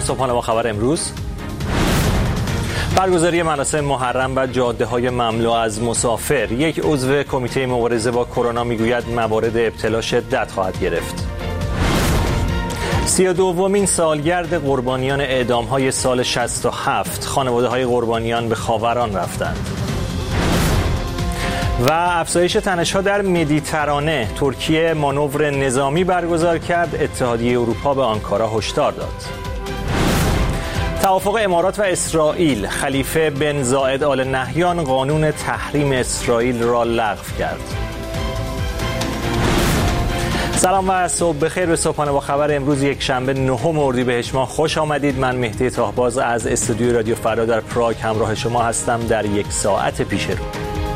صبحانه با خبر امروز. برگزاری مراسم محرم و جاده‌های مملو از مسافر. یک عضو کمیته مبارزه با کرونا میگوید موارد ابتلا شدت خواهد گرفت. 32مین سالگرد قربانیان اعدام‌های سال 67. خانواده‌های قربانیان به خاوران رفتند. و افزایش تنش‌ها در مدیترانه. ترکیه مانور نظامی برگزار کرد. اتحادیه اروپا به آنکارا هشدار داد. توافق امارات و اسرائیل. خلیفه بن زاید آل نهیان قانون تحریم اسرائیل را لغو کرد. سلام و صبح بخیر به صبحانه با خبر امروز یک شنبه 9 اردیبهشت ماه خوش آمدید. من مهدی طاهباز از استودیوی رادیو فردا در پراگ همراه شما هستم در یک ساعت پیش رو.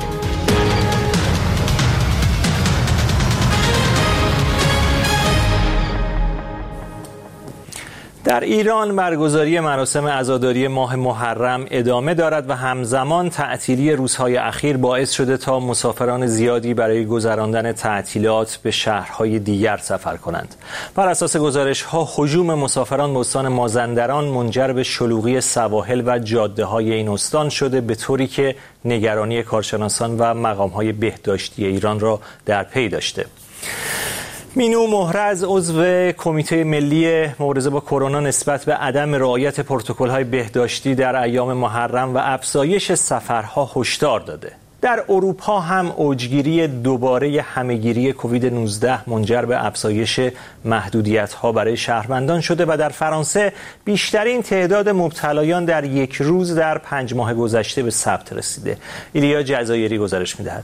در ایران برگزاری مراسم عزاداری ماه محرم ادامه دارد و همزمان تعطیلی روزهای اخیر باعث شده تا مسافران زیادی برای گذراندن تعطیلات به شهرهای دیگر سفر کنند. بر اساس گزارش‌ها هجوم مسافران به استان مازندران منجر به شلوغی سواحل و جاده‌های این استان شده، به طوری که نگرانی کارشناسان و مقام‌های بهداشتی ایران را در پی داشته. مینو محرز عضو کمیته ملی مبارزه با کرونا نسبت به عدم رعایت پروتکل‌های بهداشتی در ایام محرم و افزایش سفرها هشدار داده. در اروپا هم اوجگیری دوباره همه‌گیری کووید 19 منجر به افزایش محدودیت‌ها برای شهروندان شده و در فرانسه بیشترین تعداد مبتلایان در یک روز در 5 ماه گذشته به ثبت رسیده. ایلیا جزایری گزارش می‌دهد.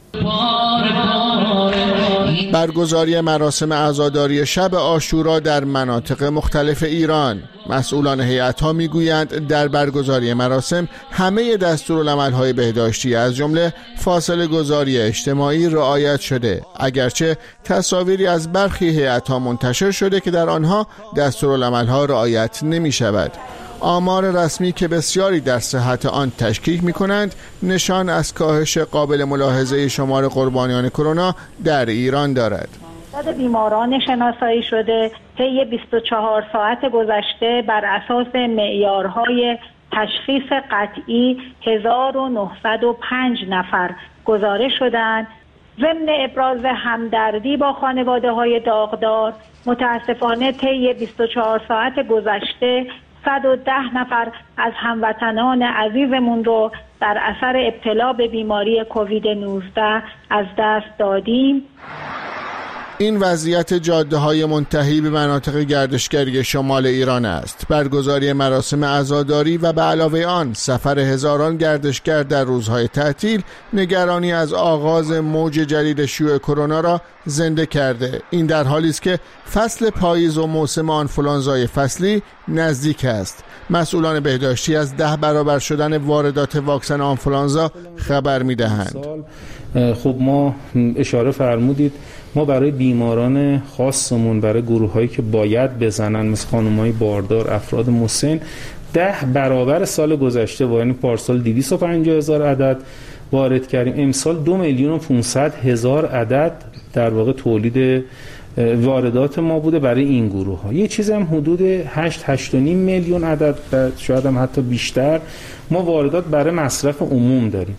برگزاری مراسم عزاداری شب عاشورا در مناطق مختلف ایران. مسئولان هیئت‌ها میگویند در برگزاری مراسم همه دستورالعمل‌های بهداشتی از جمله فاصله گذاری اجتماعی رعایت شده، اگرچه تصاویری از برخی هیئت‌ها منتشر شده که در آنها دستورالعمل‌ها رعایت نمی‌شود. آمار رسمی که بسیاری در صحت آن تشکیک می‌کنند نشان از کاهش قابل ملاحظه شمار قربانیان کرونا در ایران دارد. تعداد بیماران شناسایی شده طی 24 ساعت گذشته بر اساس معیارهای تشخیص قطعی 1905 نفر گزارش شدند. ضمن ابراز همدردی با خانواده‌های داغدار، متاسفانه طی 24 ساعت گذشته 110 نفر از هموطنان عزیزمون رو در اثر ابتلا به بیماری کووید 19 از دست دادیم. این وضعیت جاده‌های منتهی به مناطق گردشگری شمال ایران است. برگزاری مراسم عزاداری و به علاوه آن سفر هزاران گردشگر در روزهای تعطیل نگرانی از آغاز موج جدید شیوع کرونا را زنده کرده. این در حالی است که فصل پاییز و موسم آنفولانزای فصلی نزدیک است. مسئولان بهداشتی از 10 برابر شدن واردات واکسن آنفولانزا خبر می‌دهند. خب ما اشاره فرمودید ما برای بیماران خاصمون، برای گروه‌هایی که باید بزنن مثل خانم‌های باردار، افراد مسن، 10 برابر سال گذشته یعنی پارسال 250,000 عدد وارد کردیم. امسال 2,500,000 عدد در واقع تولید واردات ما بوده برای این گروه ها. یه چیز هم حدود 8.5 میلیون عدد و شاید هم حتی بیشتر ما واردات برای مصرف عموم داریم.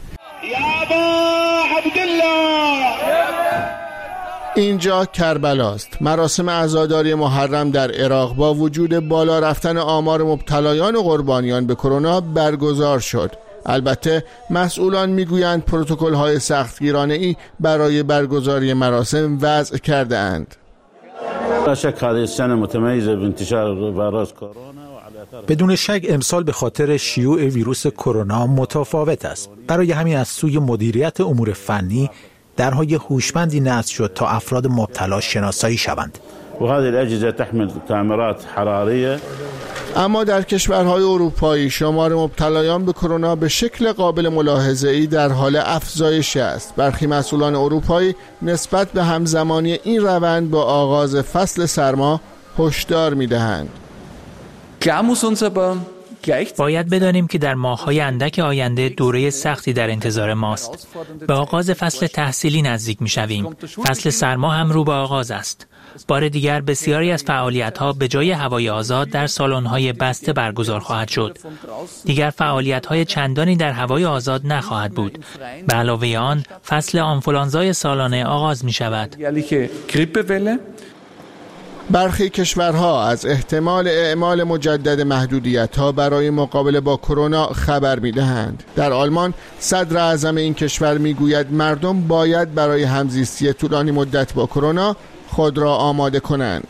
اینجا کربلاست. مراسم عزاداری محرم در عراق با وجود بالا رفتن آمار مبتلایان و قربانیان به کرونا برگزار شد. البته مسئولان میگویند پروتکل‌های سختگیرانه‌ای برای برگزاری مراسم وضع کرده اند. بدون شک امسال به خاطر شیوع ویروس کرونا متفاوت است. برای همین از سوی مدیریت امور فنی درهای هوشمندی نصب شد تا افراد مبتلا شناسایی شوند. اما در کشورهای اروپایی شمار مبتلایان به کرونا به شکل قابل ملاحظه‌ای در حال افزایش است. برخی مسئولان اروپایی نسبت به همزمانی این روند با آغاز فصل سرما هشدار می‌دهند. باید بدانیم که در ماه‌های اندک آینده دوره سختی در انتظار ماست. به آغاز فصل تحصیلی نزدیک می‌شویم. فصل سرما هم رو به آغاز است. بار دیگر بسیاری از فعالیت‌ها به جای هوای آزاد در سالن‌های بسته برگزار خواهد شد. دیگر فعالیت‌های چندانی در هوای آزاد نخواهد بود. به علاوه آن، فصل آنفولانزای سالانه آغاز می‌شود. برخی کشورها از احتمال اعمال مجدد محدودیت‌ها برای مقابله با کرونا خبر می‌دهند. در آلمان صدر اعظم این کشور می‌گوید مردم باید برای همزیستی طولانی مدت با کرونا خود را آماده کنند.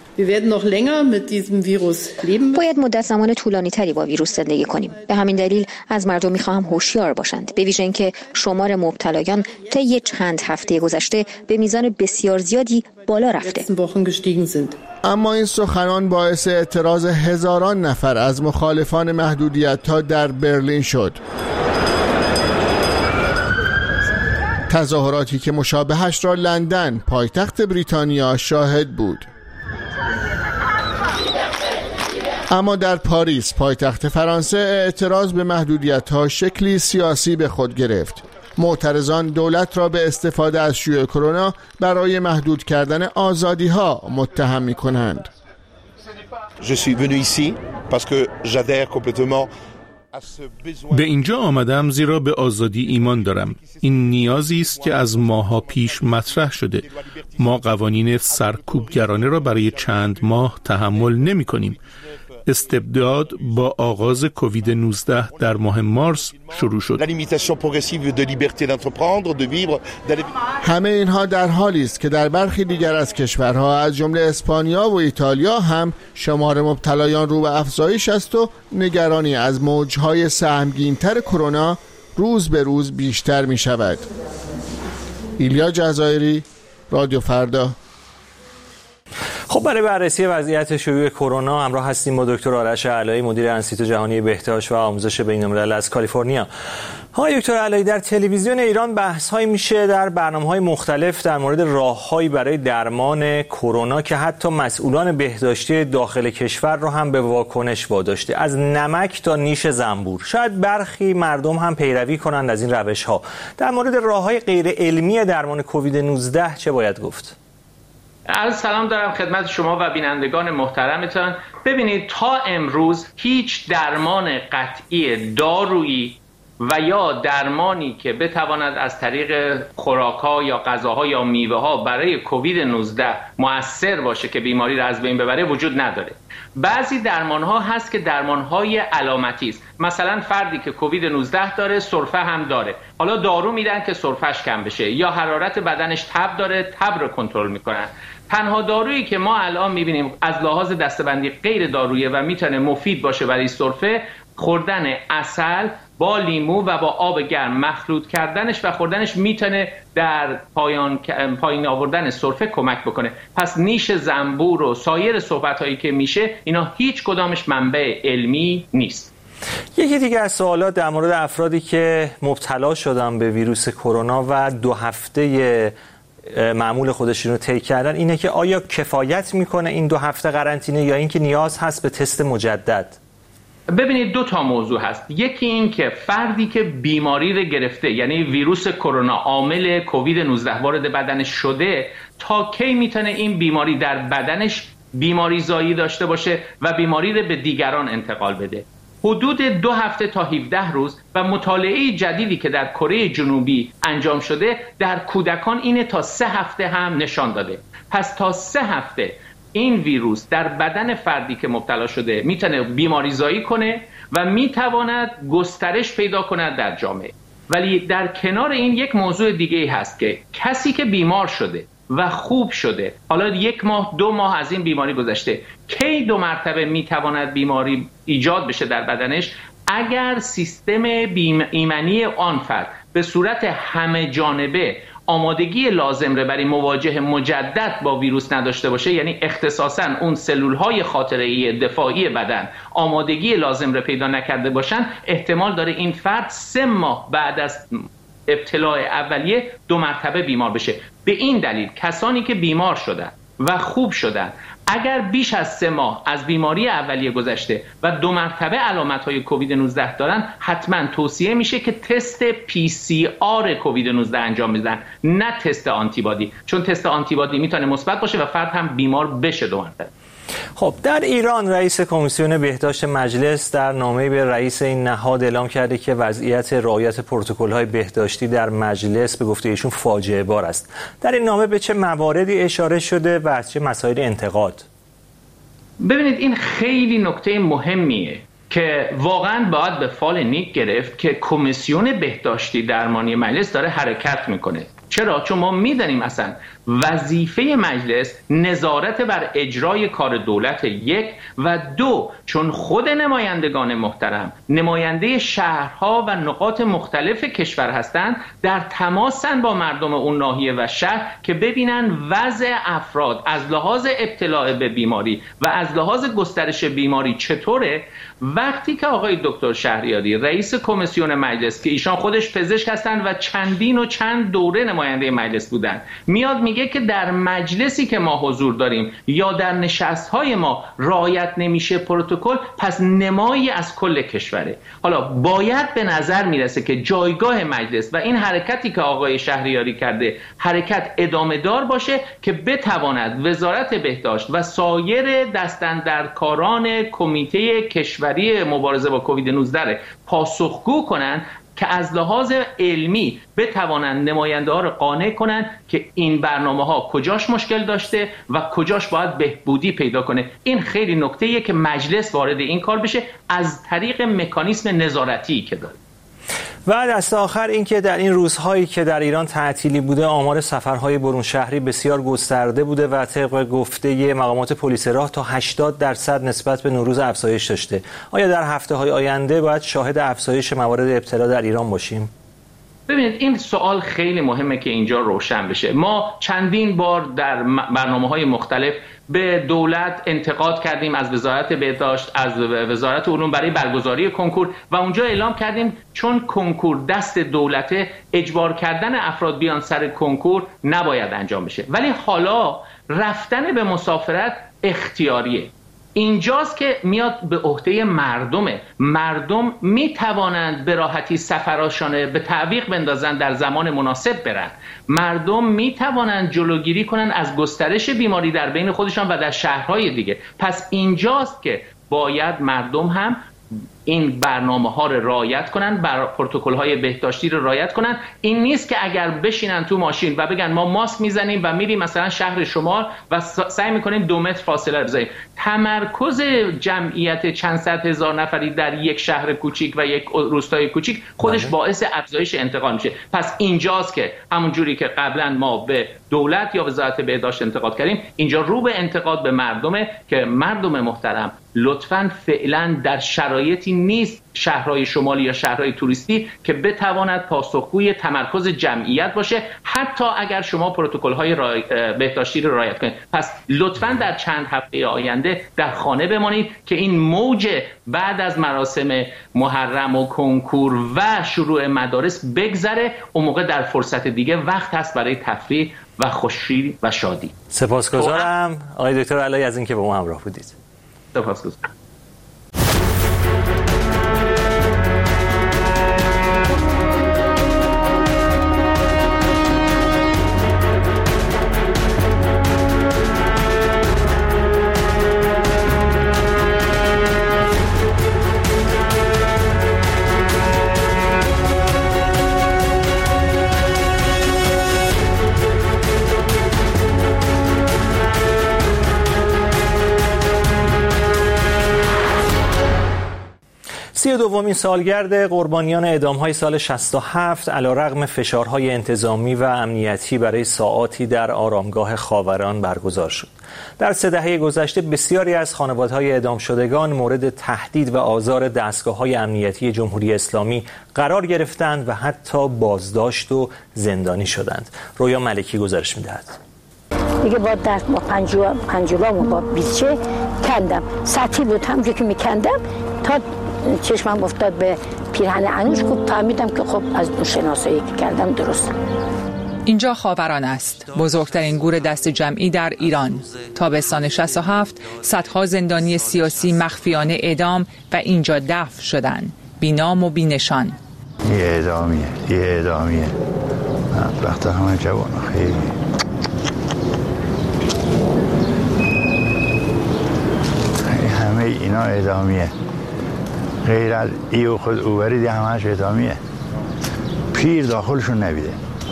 باید مدت زمان طولانی تری با ویروس زندگی کنیم. به همین دلیل از مردم می‌خواهم هوشیار باشند، به ویژه اینکه شمار مبتلایان طی چند هفته گذشته به میزان بسیار زیادی بالا رفته. اما این سخنان باعث اعتراض هزاران نفر از مخالفان محدودیت‌ها در برلین شد. تظاهراتی که مشابهش را لندن، پایتخت بریتانیا، شاهد بود. اما در پاریس، پایتخت فرانسه، اعتراض به محدودیت‌ها شکلی سیاسی به خود گرفت. معترضان دولت را به استفاده از شیوع کرونا برای محدود کردن آزادی‌ها متهم می‌کنند. به اینجا آمدم زیرا به آزادی ایمان دارم. این نیازی است که از ماه‌ها پیش مطرح شده. ما قوانین سرکوبگرانه را برای چند ماه تحمل نمی‌کنیم. استبداد با آغاز کووید 19 در ماه مارس شروع شد. همه اینها در حالی است که در برخی دیگر از کشورها از جمله اسپانیا و ایتالیا هم شمار مبتلایان رو به افزایش است و نگرانی از موج‌های سهمگین‌تر کرونا روز به روز بیشتر می شود. ایلیا جزایری، رادیو فردا. خب برای بررسی وضعیت شیوع کرونا همراه هستیم با دکتر آرش علایی، مدیر انستیتوت جهانی بهداشت و آموزش بین‌الملل از کالیفرنیا. های دکتر علایی، در تلویزیون ایران بحث‌هایی میشه در برنامه‌های مختلف در مورد راه‌هایی برای درمان کرونا که حتی مسئولان بهداشتی داخل کشور رو هم به واکنش واداشته، از نمک تا نیش زنبور. شاید برخی مردم هم پیروی کنند از این روش‌ها. در مورد راه‌های غیر علمی درمان کووید 19 چه باید گفت؟ عرض سلام دارم خدمت شما و بینندگان محترمتان. ببینید تا امروز هیچ درمان قطعی دارویی و یا درمانی که بتواند از طریق خوراک‌ها یا غذاها یا میوه‌ها برای کووید 19 مؤثر باشه که بیماری را از بین ببره وجود نداره. بعضی درمان‌ها هست که درمان‌های علامتی است. مثلا فردی که کووید 19 داره سرفه هم داره، حالا دارو میدن که سرفهش کم بشه، یا حرارت بدنش تب داره، تب رو کنترل میکنن. تنها دارویی که ما الان میبینیم از لحاظ دسته‌بندی غیر دارویی و میتونه مفید باشه برای سرفه، خوردن عسل با لیمو و با آب گرم مخلوط کردنش و خوردنش میتونه در پایین آوردن سرفه کمک بکنه. پس نیش زنبور و سایر صحبت‌هایی که میشه اینا هیچ کدامش منبع علمی نیست. یکی دیگه از سوالات در مورد افرادی که مبتلا شدن به ویروس کرونا و 2 هفته معمول خودشون رو طی کردن اینه که آیا کفایت میکنه این 2 هفته قرنطینه یا اینکه نیاز هست به تست مجدد؟ ببینید 2 تا موضوع هست. یکی این که فردی که بیماری رو گرفته، یعنی ویروس کرونا عامل کووید 19 وارد بدنش شده، تا کی میتونه این بیماری در بدنش بیماری زایی داشته باشه و بیماری رو به دیگران انتقال بده. حدود 2 هفته تا 17 روز و مطالعه جدیدی که در کره جنوبی انجام شده در کودکان اینه تا 3 هفته هم نشان داده. پس تا 3 هفته این ویروس در بدن فردی که مبتلا شده میتونه بیماری زایی کنه و میتواند گسترش پیدا کند در جامعه. ولی در کنار این یک موضوع دیگه هست که کسی که بیمار شده و خوب شده، حالا 1 ماه 2 ماه از این بیماری گذشته، کی 2 مرتبه میتواند بیماری ایجاد بشه در بدنش؟ اگر سیستم ایمنی آن فرد به صورت همه جانبه آمادگی لازم رو برای مواجهه مجدد با ویروس نداشته باشه، یعنی اختصاصاً اون سلول‌های خاطره‌ای دفاعی بدن آمادگی لازم رو پیدا نکرده باشن، احتمال داره این فرد 3 ماه بعد از ابتلاع اولیه 2 مرتبه بیمار بشه. به این دلیل کسانی که بیمار شدن و خوب شدن. اگر بیش از 3 ماه از بیماری اولیه گذشته و 2 مرتبه علامت‌های کووید 19 دارن، حتما توصیه میشه که تست PCR کووید 19 انجام بدن، نه تست آنتیبادی، چون تست آنتیبادی میتونه مثبت باشه و فرد هم بیمار بشه 2 مرتبه. خب در ایران رئیس کمیسیون بهداشت مجلس در نامه‌ای به رئیس این نهاد اعلام کرده که وضعیت رعایت پروتکل‌های بهداشتی در مجلس به گفته ایشون فاجعه بار است. در این نامه به چه مواردی اشاره شده و از چه مسائل انتقاد؟ ببینید این خیلی نکته مهمیه که واقعا باید به فال نیک گرفت که کمیسیون بهداشتی درمانی مجلس داره حرکت میکنه. چرا؟ چون ما میدانیم اصلا وظیفه مجلس نظارت بر اجرای کار دولت 1 و 2، چون خود نمایندگان محترم نماینده شهرها و نقاط مختلف کشور هستند، در تماسن با مردم اون ناحیه و شهر که ببینن وضع افراد از لحاظ ابتلا به بیماری و از لحاظ گسترش بیماری چطوره. وقتی که آقای دکتر شهریاری رئیس کمیسیون مجلس که ایشان خودش پزشک هستند و چند دوره نماینده مجلس بودن، میاد میگه که در مجلسی که ما حضور داریم یا در نشست‌های ما رعایت نمیشه پروتکل، پس نمایی از کل کشوره. حالا باید به نظر میرسه که جایگاه مجلس و این حرکتی که آقای شهریاری کرده حرکت ادامه دار باشه که بتواند وزارت بهداشت و سایر دستاندرکاران کمیته کشوری مبارزه با کووید 19 پاسخگو کنند که از لحاظ علمی بتوانند نماینده ها رو قانع کنند که این برنامه ها کجاش مشکل داشته و کجاش باید بهبودی پیدا کنه. این خیلی نکته‌ایه که مجلس وارد این کار بشه از طریق مکانیسم نظارتی که داره. و دست آخر این که در این روزهایی که در ایران تعطیلی بوده، آمار سفرهای برون شهری بسیار گسترده بوده و طبق گفته مقامات پلیس راه تا 80% نسبت به نوروز افزایش داشته. آیا در هفته‌های آینده باید شاهد افزایش موارد ابتلا در ایران باشیم؟ ببینید این سوال خیلی مهمه که اینجا روشن بشه. ما چندین بار در برنامه‌های مختلف به دولت انتقاد کردیم، از وزارت بهداشت، از وزارت علوم برای برگزاری کنکور، و اونجا اعلام کردیم چون کنکور دست دولته، اجبار کردن افراد بیان سر کنکور نباید انجام بشه. ولی حالا رفتن به مسافرت اختیاریه. اینجاست که میاد به عهده مردمه. مردم میتوانند به راحتی سفراشانه به تعویق بندازن، در زمان مناسب برن. مردم میتوانند جلوگیری کنن از گسترش بیماری در بین خودشان و در شهرهای دیگه. پس اینجاست که باید مردم هم این برنامه‌ها رو رعایت کنن، پروتکل‌های بهداشتی رو رعایت کنن. این نیست که اگر بشینن تو ماشین و بگن ما ماسک میزنیم و میریم مثلا شهر شمال و سعی میکنیم 2 متر فاصله بذاریم. تمرکز جمعیت چند صد هزار نفری در یک شهر کوچیک و یک روستای کوچیک خودش باعث افزایش انتقال میشه. پس اینجاست که همون جوری که قبلا ما به دولت یا وزارت بهداشت انتقاد کردیم، اینجا رو به انتقاد به مردمه که مردم محترم لطفاً فعلا در شرایطی نیست شهرهای شمالی یا شهرهای توریستی که بتواند پاسخگوی تمرکز جمعیت باشه، حتی اگر شما پروتکل‌های بهداشتی رو رعایت کنید. پس لطفاً در چند هفته آینده در خانه بمانید که این موج بعد از مراسم محرم و کنکور و شروع مدارس بگذره. اون موقع در فرصت دیگه وقت هست برای تفریح و خوشی و شادی. سپاسگزارم آقای دکتر علایی از اینکه با ما همراه بودید. سپاسگزارم. دومین سالگرد قربانیان اعدام‌های سال 67 علیرغم فشارهای انتظامی و امنیتی برای ساعاتی در آرامگاه خاوران برگزار شد. در 3 دهه گذشته بسیاری از خانواده‌های اعدام شدگان مورد تهدید و آزار دستگاه‌های امنیتی جمهوری اسلامی قرار گرفتند و حتی بازداشت و زندانی شدند. رویا ملکی گزارش می‌دهد. دیگه با دست با پنجولامو با بیلچه کندم. سطحی بود، همونجوری که می‌کندم تا چشمم افتاد به پیرهن انوش، که فهمیدم که خب از اون شناسایی که کردم درسته. اینجا خاوران است، بزرگترین گور دست جمعی در ایران. تابستان 67 صدها زندانی سیاسی مخفیانه اعدام و اینجا دفن شدند، بی نام و بی نشان. یه اعدامیه وقتا همه جوان خیلی همه اینا اعدامیه، غیر از ای و خود اوبری دی همهش اعدامیه. پیر داخلشون نبیده،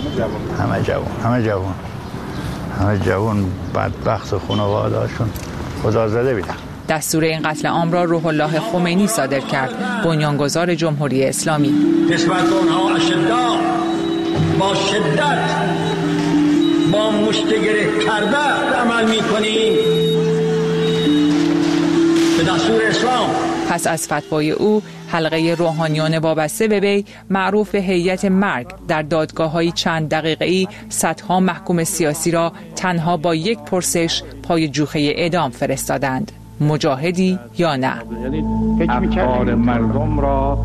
همه جوان بدبخت و خانواده‌هاشون خدا زده بیدن. دستور این قتل عام را روح الله خمینی صادر کرد، بنیانگذار جمهوری اسلامی. نسبت به اونها اشداء با شدت با مشتگره کرده عمل می‌کنیم به دستور اسلام. پس از فتوای او حلقه روحانیان وابسته به وی معروف به هیئت مرگ در دادگاه‌های چند دقیقه‌ای صدها محکوم سیاسی را تنها با یک پرسش پای جوخه اعدام فرستادند: مجاهدی یا نه؟ افکار مردم را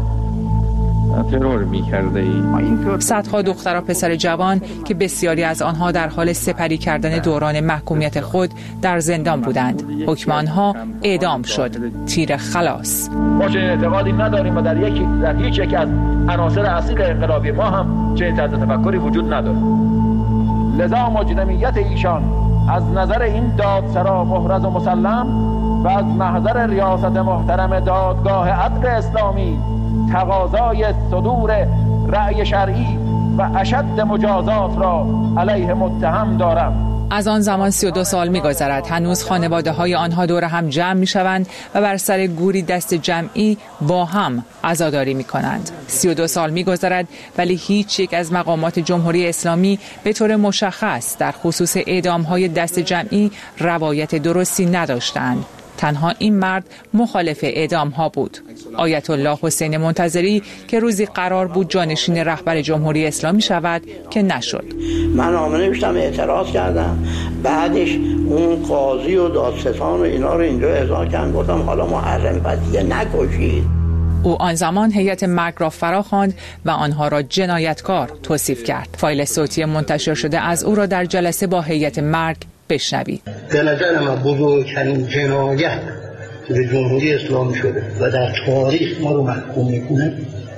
ترور می‌کرده ای. صدها دختر و پسر جوان که بسیاری از آنها در حال سپری کردن دوران محکومیت خود در زندان بودند، حکم آنها اعدام شد. تیر خلاص. ما چه اعتقادی نداریم و در هیچ یک از عناصر اصیل انقلابی ما هم چه طرز تفکری وجود نداره. لذا مجرمیت ایشان از نظر این دادسرا محرز و مسلم و از محضر ریاست محترم دادگاه عدل اسلامی تقاضای صدور رأی شرعی و اشد مجازات را علیه متهم دارم. از آن زمان 32 سال می‌گذرد. هنوز خانواده‌های آنها دور هم جمع می‌شوند و بر سر گوری دست جمعی با هم عزاداری می‌کنند. 32 سال می‌گذرد ولی هیچ یک از مقامات جمهوری اسلامی به طور مشخص در خصوص اعدام‌های دست جمعی روایت درستی نداشتند. تنها این مرد مخالف اعدام ها بود، آیت الله حسین منتظری، که روزی قرار بود جانشین رهبر جمهوری اسلامی شود که نشد. من نامه نوشتم، اعتراض کردم، بعدش اون قاضی و دادستان و اینا رو اینجا احضار کردن، گفتم حالا محرم پس دیگه نکشید. او آن زمان هیئت مرگ را فرا خواند و آنها را جنایتکار توصیف کرد. فایل صوتی منتشر شده از او را در جلسه با هیئت مرگ بشنوید. به نظر من بزرگترین جنایت به جمهوری اسلامی شده و در تاریخ ما رو محکوم میکنه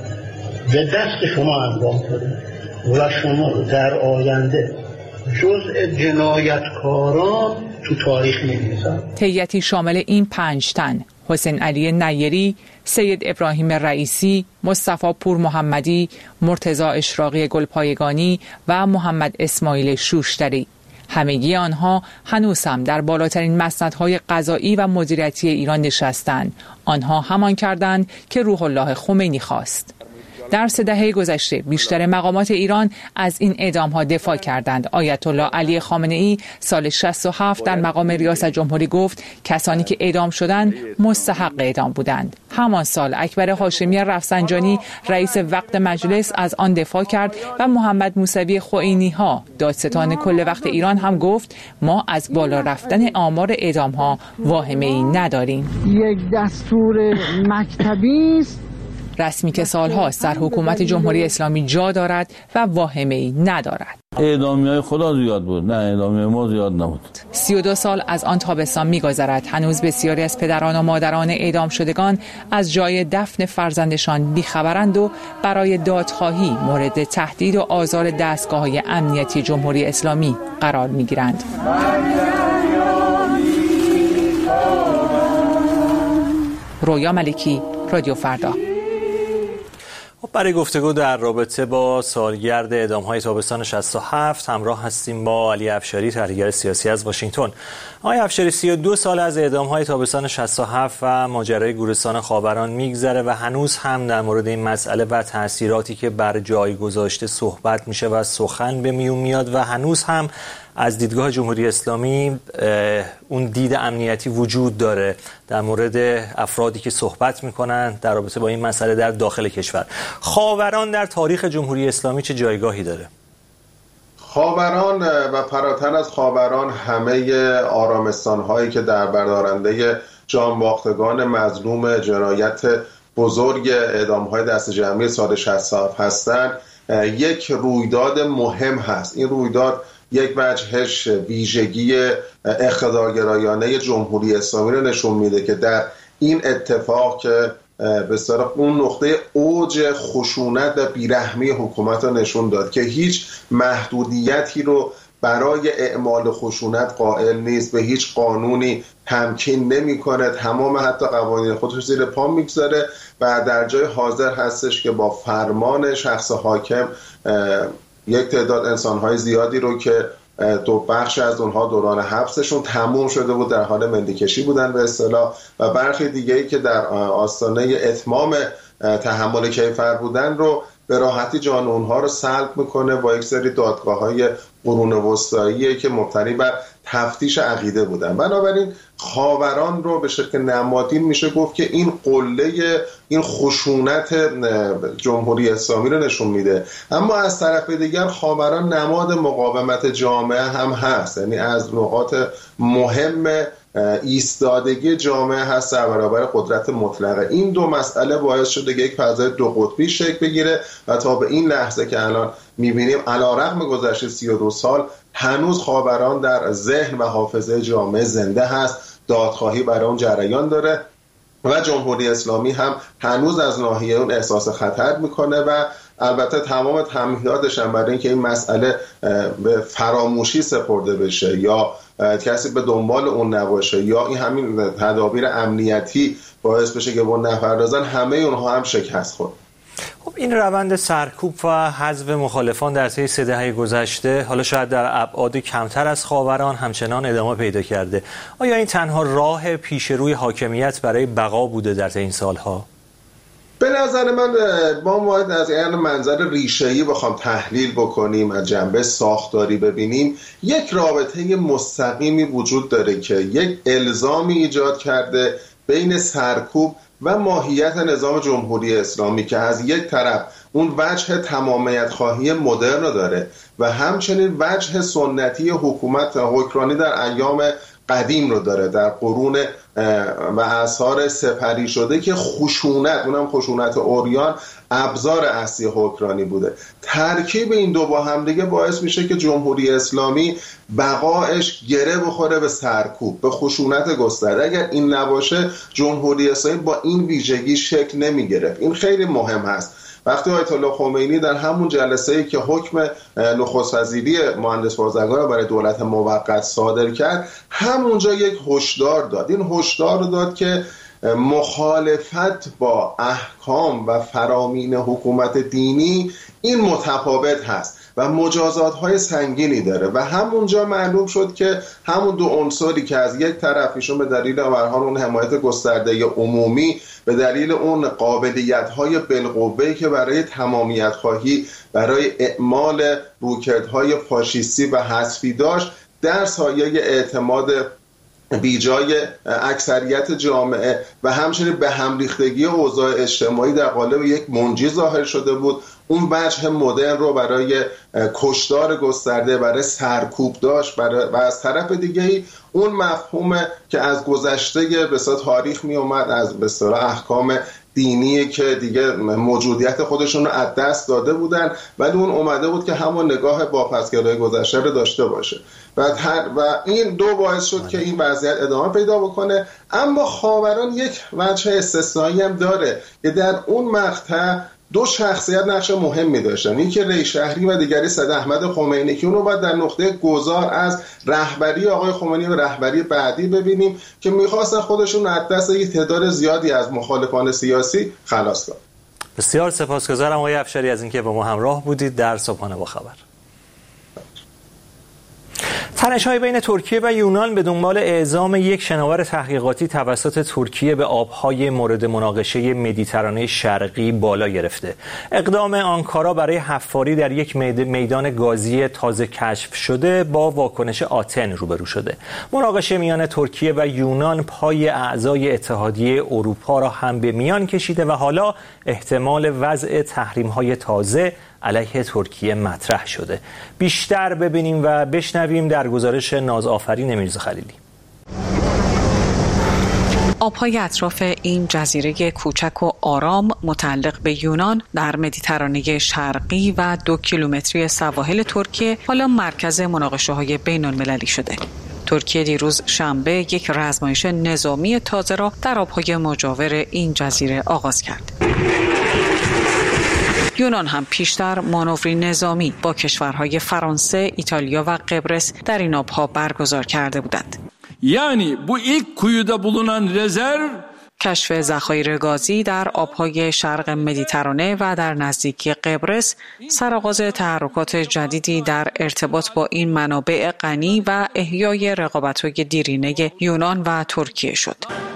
به دست شما انجام شده و شما رو در آینده جزء جنایتکاران تو تاریخ می‌نویسن. هیئتی شامل این 5 تن: حسین علی نیری، سید ابراهیم رئیسی، مصطفی پور محمدی، مرتضی اشراقی گلپایگانی و محمد اسماعیل شوشتری. همگی آنها هنوز هم در بالاترین مسندهای قضایی و مدیریتی ایران نشستند. آنها همان کردند که روح الله خمینی خواست. در 3 دهه گذشته بیشتر مقامات ایران از این اعدام‌ها دفاع کردند. آیت الله علی خامنه‌ای سال 67 در مقام ریاست جمهوری گفت کسانی که اعدام شدند مستحق اعدام بودند. همان سال اکبر هاشمی رفسنجانی رئیس وقت مجلس از آن دفاع کرد و محمد موسوی خوئینی‌ها دادستان کل وقت ایران هم گفت ما از بالا رفتن آمار اعدام‌ها واهمه‌ای نداریم. یک دستور مکتبی است رسمی که سالهاست در حکومت جمهوری اسلامی جا دارد و واهمه‌ای ندارد. اعدامیای خدا زیاد بود، نه اعدامیای ما زیاد نبود. 32 سال از آن تابستان می‌گذرد. هنوز بسیاری از پدران و مادران اعدام شدگان از جای دفن فرزندشان بیخبرند و برای دادخواهی مورد تهدید و آزار دستگاه‌های امنیتی جمهوری اسلامی قرار می‌گیرند. رویا ملکی، رادیو فردا. برای گفتگو در رابطه با سالگرد اعدام‌های تابستان 67 همراه هستیم با علی افشاری، تحلیلگر سیاسی از واشنگتن. آقای افشاری، 32 سال از اعدام‌های تابستان 67 و ماجرای گورستان خاوران میگذره و هنوز هم در مورد این مسئله و تأثیراتی که بر جای گذاشته صحبت میشه و سخن به میون میاد و هنوز هم از دیدگاه جمهوری اسلامی اون دید امنیتی وجود داره در مورد افرادی که صحبت میکنن در رابطه با این مسئله در داخل کشور. خاوران در تاریخ جمهوری اسلامی چه جایگاهی داره؟ خاوران و فراتر از خاوران همه آرامستان‌هایی که در بردارنده جانباختگان مظلوم جنایت بزرگ اعدام‌های دست جمعی سال 67 هستند یک رویداد مهم هست. این رویداد یک وجهش ویژگی اقتدارگرایانه جمهوری اسلامی رو نشون میده که در این اتفاق که به اصطلاح اون نقطه اوج خشونت و بیرحمی حکومت رو نشون داد که هیچ محدودیتی رو برای اعمال خشونت قائل نیست، به هیچ قانونی تمکین نمی‌کنه، تمام حتی قوانین خودش زیر پا میگذاره و در جای حاضر هستش که با فرمان شخص حاکم یک تعداد انسان‌های زیادی رو که دو بخش از اونها دوران حبسشون تموم شده بود در حال منده‌کشی بودن به اصطلاح و برخی دیگه‌ای که در آستانه اتمام تحمل کیفر بودن رو به راحتی جان اونها رو سلب میکنه با یک سری دادگاه‌های قرون وسطایی که مبتنی بر تفتیش عقیده بودن. بنابراین خاوران رو به شکل نمادین میشه گفت که این قله این خشونت جمهوری اسلامی رو نشون میده. اما از طرف دیگر خاوران نماد مقاومت جامعه هم هست، یعنی از نقاط مهم ایستادگی جامعه هست در برابر قدرت مطلقه. این دو مسئله باعث شده که یک فضای دو قطبی شکل بگیره و تا به این لحظه که الان میبینیم علیرغم گذشت 32 سال هنوز خاوران در ذهن و حافظه جامعه زنده هست، دادخواهی برای اون جریان داره و جمهوری اسلامی هم هنوز از ناحیه اون احساس خطر میکنه و البته تمام تمهیداتش هم برای اینکه این مسئله به فراموشی سپرده بشه یا کسی به دنبال اون نباشه یا این همین تدابیر امنیتی باعث بشه که با نپردازن، همه اونها هم شکست خورد. خب این روند سرکوب و حذف مخالفان در طی 3 دهه گذشته حالا شاید در ابعاد کمتر از خاوران همچنان ادامه پیدا کرده. آیا این تنها راه پیشروی حاکمیت برای بقا بوده در طی این سالها؟ به نظر من ما باید از این منظر ریشه‌ای بخوام تحلیل بکنیم، از جنبه ساختاری ببینیم، یک رابطه مستقیمی وجود داره که یک الزامی ایجاد کرده بین سرکوب و ماهیت نظام جمهوری اسلامی که از یک طرف اون وجه تمامیت خواهی مدرن داره و همچنین وجه سنتی حکومت حکمرانی در ایام قدیم رو داره، در قرون و اعصار سپری شده که خشونت، اونم خشونت عریان، ابزار اصلی حکمرانی بوده. ترکیب این دو با هم دیگه باعث میشه که جمهوری اسلامی بقایش گره بخوره به سرکوب، به خشونت گسترده. اگر این نباشه جمهوری اسلامی با این ویژگی شکل نمیگرفت. این خیلی مهم هست. وقتی آیت الله خمینی در همون جلسه‌ای که حکم نخست وزیری مهندس بازرگان را برای دولت موقت صادر کرد، همونجا یک هشدار داد. این هشدار رو داد که مخالفت با احکام و فرامین حکومت دینی این متفاوت هست و مجازات‌های سنگینی داره و همونجا معلوم شد که همون دو عنصری که از یک طرف ایشون به دلیل اون حمایت گسترده عمومی، به دلیل اون قابلیت‌های بالقوه‌ای که برای تمامیت خواهی، برای اعمال رویکردهای فاشیستی و حذفی داشت، در سایه اعتماد بیجای اکثریت جامعه و همچنین به هم ریختگی اوضاع اجتماعی در قالب یک منجی ظاهر شده بود، اون وجه مدرن رو برای کشتار گسترده، برای سرکوب داشت و از طرف دیگه‌ای اون مفهوم که از گذشته به تاریخ می اومد، از به اصطلاح احکام دینی که دیگه موجودیت خودشون رو از دست داده بودن، ولی اون اومده بود که همون نگاه واپسگرای گذشته رو داشته باشه و این دو باعث شد که این وضعیت ادامه پیدا بکنه. اما خاوران یک وجه استثنایی هم داره که در اون مقطع دو شخصیت نقش مهمی داشتن، یکی ری شهری و دیگری سید احمد خمینی که اونو باید در نقطه گذار از رهبری آقای خمینی و رهبری بعدی ببینیم که میخواستن خودشون از دست یک تعداد زیادی از مخالفان سیاسی خلاص کنن. بسیار سپاسگزارم آقای افشاری از اینکه با ما همراه بودید در صبحانه با خبر. تنش‌های بین ترکیه و یونان به دنبال اعزام یک شناور تحقیقاتی توسط ترکیه به آب‌های مورد مناقشه مدیترانه شرقی بالا گرفته. اقدام آنکارا برای حفاری در یک میدان گازی تازه کشف شده با واکنش آتن روبرو شده. مناقشه میان ترکیه و یونان پای اعضای اتحادیه اروپا را هم به میان کشیده و حالا احتمال وضع تحریم‌های تازه علیه ترکیه مطرح شده. بیشتر ببینیم و بشنویم در گزارش نازآفرین میرزا خلیلی. آبهای اطراف این جزیره کوچک و آرام متعلق به یونان در مدیترانه شرقی و 2 کیلومتری سواحل ترکیه حالا مرکز مناقشه‌های بین‌المللی شده. ترکیه دیروز شنبه یک رزمایش نظامی تازه را در آبهای مجاور این جزیره آغاز کرد. یونان هم پیشتر مانوری نظامی با کشورهای فرانسه، ایتالیا و قبرس در این آبها برگزار کرده بودند. یعنی bu ilk kuyuda bulunan rezerv کشف ذخایر گازی در آبهای شرق مدیترانه و در نزدیکی قبرس سرآغاز تحرکات جدیدی در ارتباط با این منابع غنی و احیای رقابت‌های دیرینه یونان و ترکیه شد.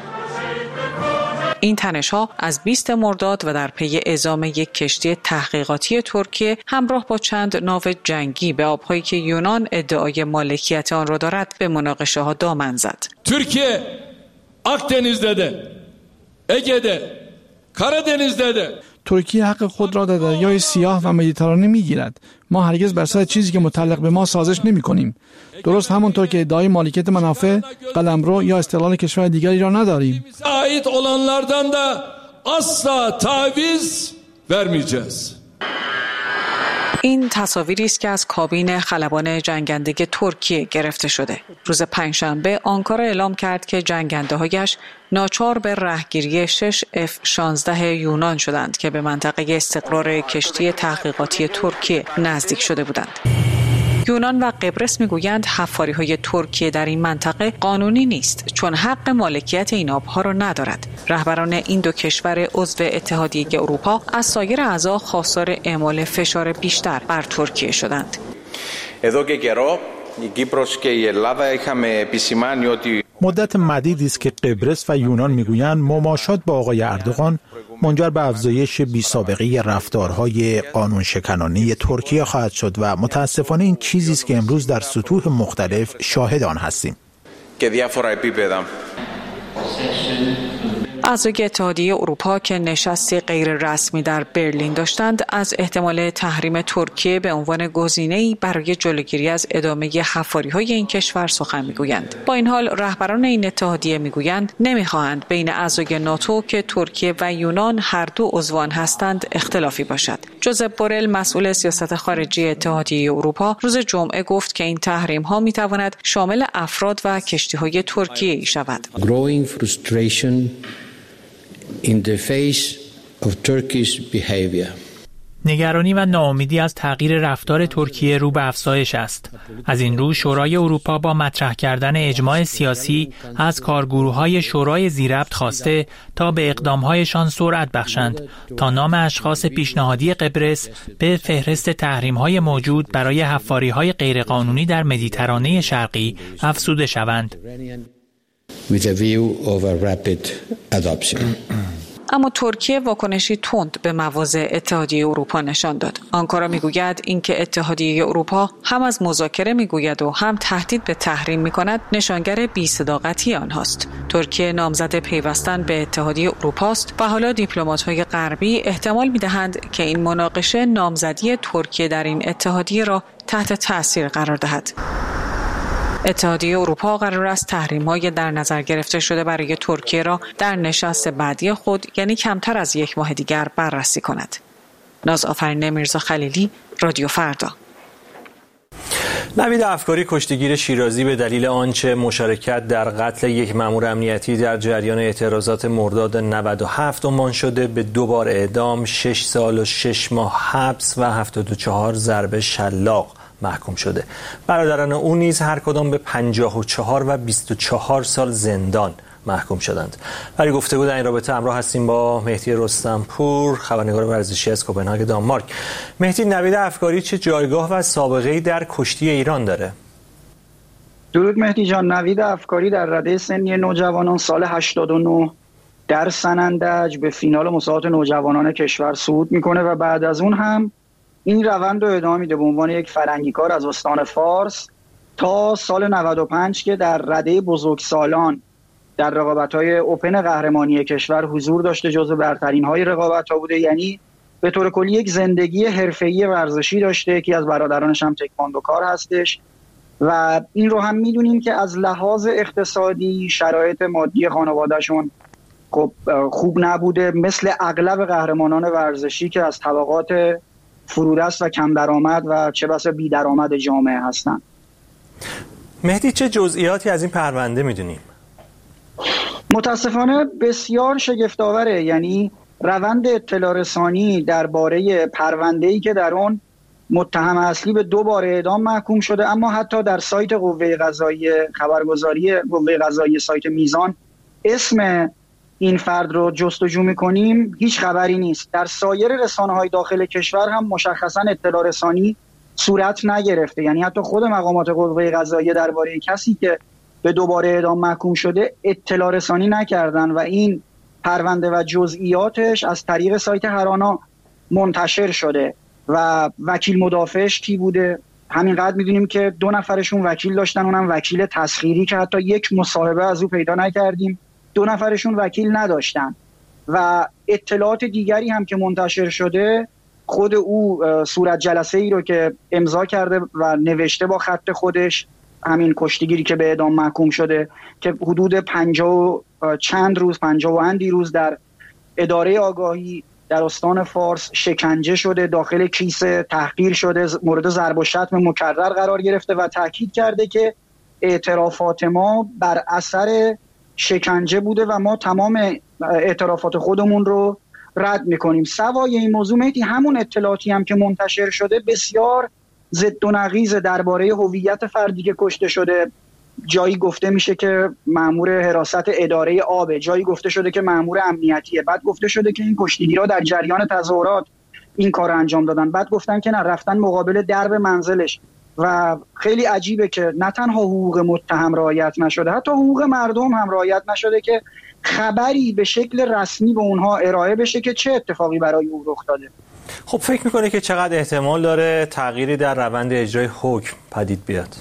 این تنش‌ها از 20 مرداد و در پی اعزام یک کشتی تحقیقاتی ترکیه همراه با چند ناو جنگی به آب‌هایی که یونان ادعای مالکیت آن را دارد به مناقشه‌ها دامن زد. ترکیه اکدنیز'de de اگه'de کارادنیز'de de ترکیه حق خود را در دریای سیاه و مدیترانه می‌گیرد. ما هرگز بر سر چیزی که متعلق به ما سازش نمی‌کنیم. درست همانطور که ادعای مالکیت منافع، قلمرو یا استقلال کشور دیگری را نداریم. ait olanlardan da asla taviz vermeyeceğiz. این تصاویری است که از کابین خلبان جنگنده ترکیه گرفته شده. روز پنجشنبه آنکارا اعلام کرد که جنگنده‌هایش ناچار به رهگیری 6 F-16 یونان شدند که به منطقه استقرار کشتی تحقیقاتی ترکیه نزدیک شده بودند. یونان و قبرس میگویند حفاری‌های ترکیه در این منطقه قانونی نیست چون حق مالکیت این آبها را ندارد. رهبران این دو کشور عضو اتحادیه اروپا از سایر اعضا خواستار اعمال فشار بیشتر بر ترکیه شدند. مدت مدیدی است که قبرس و یونان میگویند مماشات با آقای اردوغان منجر به افزایش بی‌سابقه رفتارهای قانون شکنانه ترکیه خواهد شد و متاسفانه این چیزی است که امروز در سطوح مختلف شاهد آن هستیم. اعضای اتحادیه اروپا که نشستی غیر رسمی در برلین داشتند از احتمال تحریم ترکیه به عنوان گزینه‌ای برای جلوگیری از ادامه حفاری‌های این کشور سخن میگویند. با این حال رهبران این اتحادیه میگویند نمیخواهند بین اعضای ناتو که ترکیه و یونان هر دو عضوان هستند اختلافی باشد. جوزپ بورل مسئول سیاست خارجی اتحادیه اروپا روز جمعه گفت که این تحریم‌ها میتواند شامل افراد و کشتی‌های ترکیه‌ای شود. In the face of Turkish behavior. نگرانی و ناامیدی از تغییر رفتار ترکیه رو به افزایش است. از این رو شورای اروپا با مطرح کردن اجماع سیاسی از کارگروه‌های شورای ذی‌ربط خواسته تا به اقدام‌هایشان سرعت بخشند تا نام اشخاص پیشنهادی قبرس به فهرست تحریم‌های موجود برای حفاری‌های غیرقانونی در مدیترانه شرقی افزوده شوند. With a view of a rapid adoption. اما ترکیه واکنشی تند به مواضع اتحادیه اروپا نشان داد. آنکارا میگوید اینکه اتحادیه اروپا هم از مذاکره میگوید و هم تهدید به تحریم میکند نشانگر بی‌صداقتی آنهاست. ترکیه نامزد پیوستن به اتحادیه اروپا است و حالا دیپلمات‌های غربی احتمال میدهند که این مناقشه نامزدی ترکیه در این اتحادیه را تحت تاثیر قرار دهد. اتحادیه اروپا قرار است تحریم‌های در نظر گرفته شده برای ترکیه را در نشست بعدی خود یعنی کمتر از 1 ماه دیگر بررسی کند. نازآفرین میرزا خلیلی، رادیو فردا. نوید افکاری کشتیگیر شیرازی به دلیل آنچه مشارکت در قتل یک مأمور امنیتی در جریان اعتراضات مرداد 97 عنوان شده به 2 بار اعدام، 6 سال و 6 ماه حبس و 74 ضربه شلاق محکوم شده. برادران او نیز هر کدام به 54 و 24 سال زندان محکوم شدند. برای گفتگو در این رابطه همراه هستیم با مهدی رستمپور، خبرنگار ورزشی از کوپنهاگ دانمارک. مهدی، نوید افکاری چه جایگاه و سابقه‌ای در کشتی ایران داره؟ درود مهدی جان. نوید افکاری در رده سنی نوجوانان سال 89 در سنندج به فینال مسابقات نوجوانان کشور صعود میکنه و بعد از اون هم این روند رو ادامه میده به عنوان یک فرنگیکار از استان فارس تا سال 95 که در رده بزرگسالان در رقابت‌های اوپن قهرمانی کشور حضور داشته، جزو برترین‌های رقابت‌ها بوده. یعنی به طور کلی یک زندگی حرفه‌ای ورزشی داشته. یکی از برادرانش هم تکواندوکار هستش و این رو هم میدونیم که از لحاظ اقتصادی شرایط مادی خانوادهشون خوب نبوده، مثل اغلب قهرمانان ورزشی که از طبقات فرودست و کم درآمد و چه بسا بی درآمد جامعه هستند. مهدی چه جزئیاتی از این پرونده میدونیم؟ متاسفانه بسیار شگفت‌آوره. یعنی روند اطلاع رسانی درباره پرونده‌ای که در اون متهم اصلی به 2 بار اعدام محکوم شده، اما حتی در سایت قوه قضاییه، خبرگزاری قوه قضاییه سایت میزان، اسم این فرد رو جستجو می‌کنیم هیچ خبری نیست. در سایر رسانه‌های داخل کشور هم مشخصاً اطلاع رسانی صورت نگرفته. یعنی حتی خود مقامات قوه قضاییه درباره کسی که به 2 بار اعدام محکوم شده اطلاع رسانی نکردن و این پرونده و جزئیاتش از طریق سایت هرانا منتشر شده. و وکیل مدافعش کی بوده؟ همینقدر میدونیم که 2 نفرشون وکیل داشتن، اونم وکیل تسخیری که حتی یک مصاحبه از او پیدا نکردیم. 2 نفرشون وکیل نداشتن. و اطلاعات دیگری هم که منتشر شده، خود او صورت جلسه ای رو که امضا کرده و نوشته با خط خودش، همین کشتیگیری که به اعدام محکوم شده، که حدود 50 چند روز 50 و اندی روز در اداره آگاهی در استان فارس شکنجه شده، داخل کیسه تحقیر شده، مورد ضرب و شتم مکرر قرار گرفته و تاکید کرده که اعترافات ما بر اثر شکنجه بوده و ما تمام اعترافات خودمون رو رد میکنیم. سوای این موضوع مهدی، همون اطلاعاتی هم که منتشر شده بسیار ضد و نقیض درباره هویت فردی که کشته شده. جایی گفته میشه که مأمور حراست اداره آب، جایی گفته شده که مأمور امنیتیه، بعد گفته شده که این کشتیگیرا در جریان تظاهرات این کار انجام دادن، بعد گفتن که نه رفتن مقابل درب منزلش. و خیلی عجیبه که نه تنها حقوق متهم رعایت نشده، حتی حقوق مردم هم رعایت نشده که خبری به شکل رسمی به اونها ارائه بشه که چه اتفاقی برای او رخ داده. خب فکر میکنه که چقدر احتمال داره تغییری در روند اجرای حکم پدید بیاد؟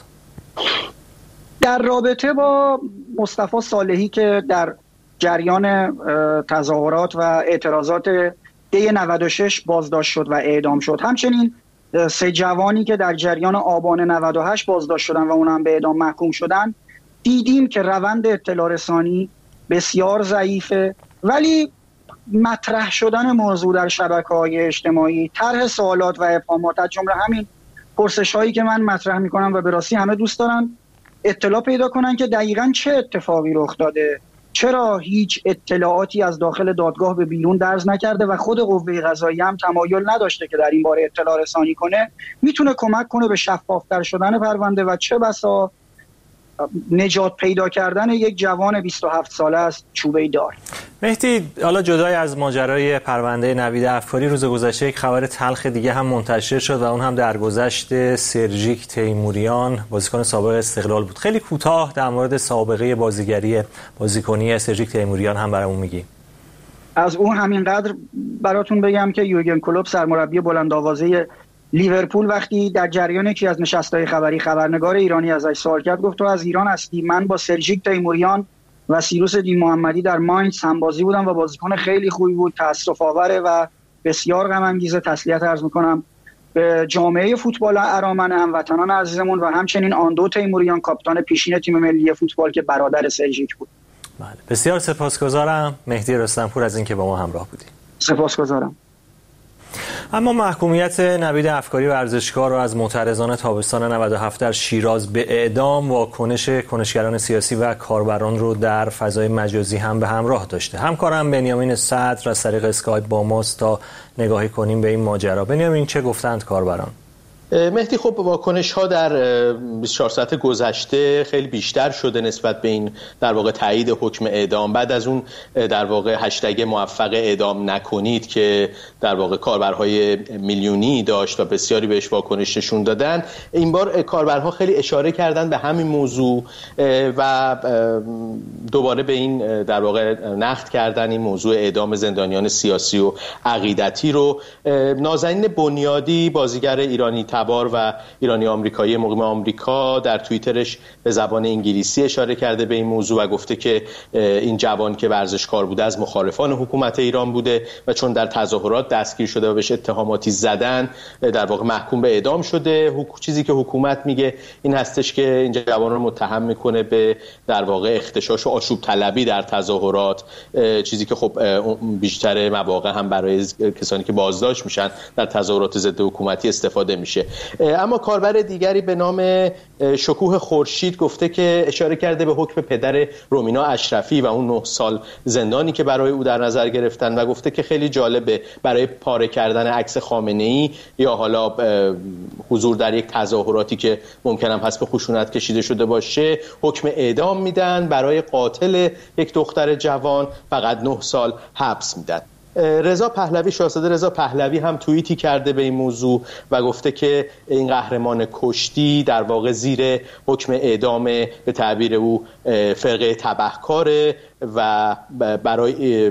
در رابطه با مصطفی صالحی که در جریان تظاهرات و اعتراضات دی 96 بازداشت شد و اعدام شد، همچنین 3 جوانی که در جریان آبان 98 بازداشت شدن و اونم به اعدام محکوم شدن، دیدیم که روند اطلاع رسانی بسیار ضعیفه، ولی مطرح شدن موضوع در شبکه‌های اجتماعی، طرح سوالات و ابهامات، از جمله همین پرسش‌هایی که من مطرح می‌کنم و به راستی همه دوست دارن اطلاع پیدا کنن که دقیقاً چه اتفاقی رخ داده، چرا هیچ اطلاعاتی از داخل دادگاه به بیرون درز نکرده و خود قوه قضاییه هم تمایل نداشته که در این باره اطلاع رسانی کنه، میتونه کمک کنه به شفاف‌تر شدن پرونده و چه بسا نجات پیدا کردن یک جوان 27 ساله از چوبه دار. مهدی، حالا جدای از ماجرای پرونده نوید افکاری، روز گذشته یک خبر تلخ دیگه هم منتشر شد و اون هم درگذشت سرژیک تیموریان، بازیکن سابق استقلال بود. خیلی کوتاه در مورد سابقه بازیگری بازیکنی سرژیک تیموریان هم برامون میگی؟ از اون همینقدر براتون بگم که یورگن کلوپ سرمربی بلندآوازه لیورپول وقتی در جریان یکی از نشست‌های خبری خبرنگار ایرانی ازش سوال کرد، گفت تو از ایران هستی؟ من با سرژیک تیموریان و سیروس دی محمدی در ماینز همبازی بودم و بازیکن خیلی خوبی بود، تأسف‌آوره و بسیار غم انگیزه. تسلیت عرض می‌کنم به جامعه فوتبال ارامن، هموطنان عزیزمون و همچنین آندو تیموریان، کاپیتان پیشین تیم ملی فوتبال که برادر سرژیک بود. بله، بسیار سپاسگزارم مهدی رستمپور از اینکه با ما همراه بودی. سپاسگزارم. اما محکومیت نوید افکاری ورزشکار رو از معترضان تابستان 97 در شیراز به اعدام، واکنش کنشگران سیاسی و کاربران رو در فضای مجازی هم به همراه داشته. همکارم بنیامین صدر از طریق اسکایپ با ماست تا نگاهی کنیم به این ماجرا. بنیامین، چه گفتند کاربران؟ مهدی، خب واکنش ها در 24 ساعت گذشته خیلی بیشتر شده نسبت به این در واقع تایید حکم اعدام. بعد از اون در واقع هشتگ موفق اعدام نکنید که در واقع کاربرهای میلیونی داشت و بسیاری بهش واکنش نشون دادن، این بار کاربرها خیلی اشاره کردن به همین موضوع و دوباره به این در واقع نقد کردن این موضوع اعدام زندانیان سیاسی و عقیدتی رو. نازنین بنیادی، بازیگر ایرانی تبار و ایرانی آمریکایی مقیم آمریکا در توییترش به زبان انگلیسی اشاره کرده به این موضوع و گفته که این جوان که ورزشکار بوده از مخالفان حکومت ایران بوده و چون در تظاهرات دستگیر شده و بهش اتهاماتی زدن در واقع محکوم به اعدام شده. چیزی که حکومت میگه این هستش که این جوان رو متهم میکنه به در واقع اختشاش و آشوب طلبی در تظاهرات، چیزی که خب بیشتر مواقع هم برای کسانی که بازداشت میشن در تظاهرات ضد حکومتی استفاده میشه. اما کاربر دیگری به نام شکوه خورشید گفته که اشاره کرده به حکم پدر رومینا اشرفی و اون 9 سال زندانی که برای او در نظر گرفتن و گفته که خیلی جالبه برای پاره کردن عکس خامنه‌ای یا حالا حضور در یک تظاهراتی که ممکن هم هست به خشونت کشیده شده باشه حکم اعدام میدن، برای قاتل یک دختر جوان فقط 9 سال حبس میدن. رضا پهلوی، شاهزاده رضا پهلوی هم توییتی کرده به این موضوع و گفته که این قهرمان کشتی در واقع زیر حکم اعدام به تعبیر او فرقه تبهکاره و برای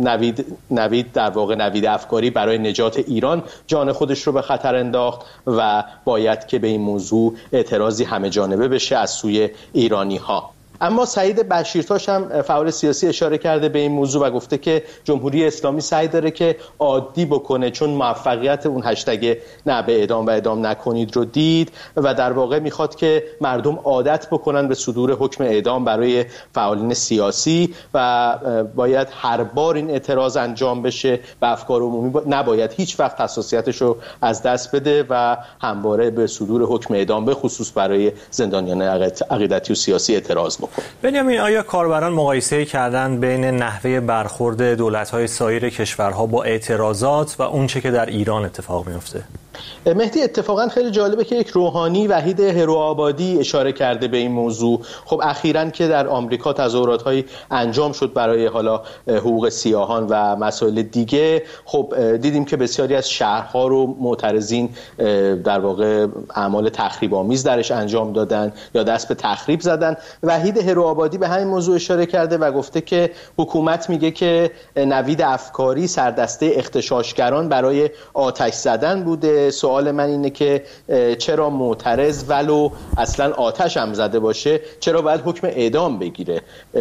نوید در واقع نوید افکاری برای نجات ایران جان خودش رو به خطر انداخت و باید که به این موضوع اعتراضی همه جانبه بشه از سوی ایرانی ها. اما سعید بشیرتاش هم فعال سیاسی اشاره کرده به این موضوع و گفته که جمهوری اسلامی سعی داره که عادی بکنه، چون موفقیت اون هشتگ نه به اعدام و اعدام نکنید رو دید و در واقع میخواد که مردم عادت بکنن به صدور حکم اعدام برای فعالین سیاسی و باید هر بار این اعتراض انجام بشه و افکار عمومی نباید هیچ وقت حساسیتش رو از دست بده و همواره به صدور حکم اعدام به خصوص برای زندانیان عقیدتی و سیاسی اعتراض بکنه. بنیامین، آیا کاربران مقایسه کردن بین نحوه برخورد دولت‌های سایر کشورها با اعتراضات و اونچه که در ایران اتفاق میفته؟ مهدی، اتفاقا خیلی جالبه که یک روحانی وحید هروآبادی اشاره کرده به این موضوع. خب اخیراً که در آمریکا تظاهرات‌های انجام شد برای حالا حقوق سیاهان و مسائل دیگه، خب دیدیم که بسیاری از شهرها رو معترضین در واقع اعمال تخریب‌آمیز درش انجام دادن یا دست به تخریب زدن. وحید هروآبادی به همین موضوع اشاره کرده و گفته که حکومت میگه که نوید افکاری سردسته اغتشاشگران برای آتش زدن بوده. سوال من اینه که چرا معترض ولو اصلا آتش هم زده باشه چرا باید حکم اعدام بگیره؟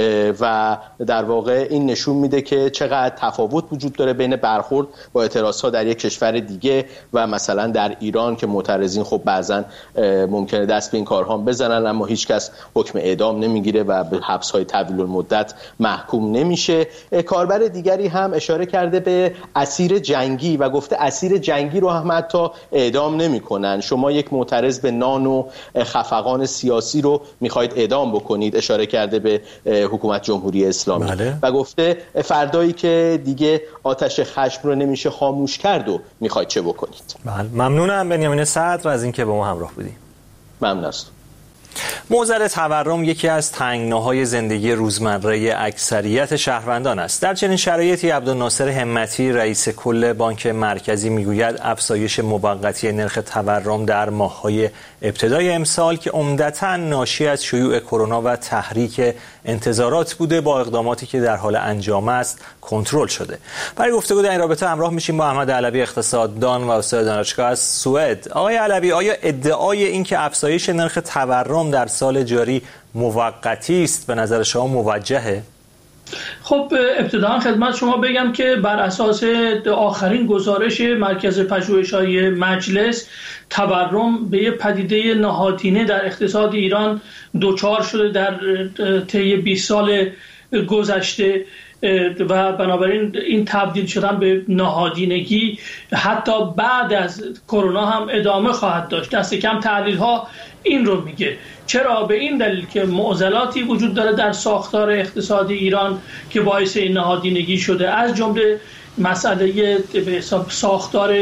و در واقع این نشون میده که چقدر تفاوت وجود داره بین برخورد با اعتراضها در یک کشور دیگه و مثلا در ایران که معترضین خب بعضا ممکنه دست به این کارها بزنن اما هیچکس حکم اعدام نمیگیره و به حبس‌های طویل المدت محکوم نمیشه. کاربر دیگری هم اشاره کرده به اسیر جنگی و گفته اسیر جنگی رو هم حتی اعدام نمیکنن. شما یک معترض به نان و خفقان سیاسی رو میخواید اعدام بکنید، اشاره کرده به حکومت جمهوری اسلامی. و گفته فردایی که دیگه آتش خشم رو نمیشه خاموش کرد و میخواید چه بکنید. ممنونم بنیامین صدر از اینکه با ما همراه بودیم. ممنون است. معضل تورم یکی از تنگناهای زندگی روزمره اکثریت شهروندان است. در چنین شرایطی عبدالناصر همتی رئیس کل بانک مرکزی میگوید افزایش موقتی نرخ تورم در ماه‌های ابتدای امسال که عمدتاً ناشی از شیوع کرونا و تحریک انتظارات بوده با اقداماتی که در حال انجام است کنترل شده. برای گفتگو در این رابطه همراه میشیم با احمد علوی اقتصاددان و استاد دانشگاه از سوئد. آقای علوی، آیا ادعای این که افزایش نرخ تورم در سال جاری موقتی است به نظر شما موجهه؟ خب ابتداً خدمت شما بگم که بر اساس آخرین گزارش مرکز پژوهش‌های مجلس تورم به یه پدیده نهادینه در اقتصاد ایران دچار شده در طی 20 سال گذشته و بنابراین این تبدیل شدن به نهادینگی حتی بعد از کرونا هم ادامه خواهد داشت. دست کم تحلیل ها این رو میگه. چرا؟ به این دلیل که معضلاتی وجود داره در ساختار اقتصادی ایران که باعث این نهادینگی شده، از جمله مسئله به ساختار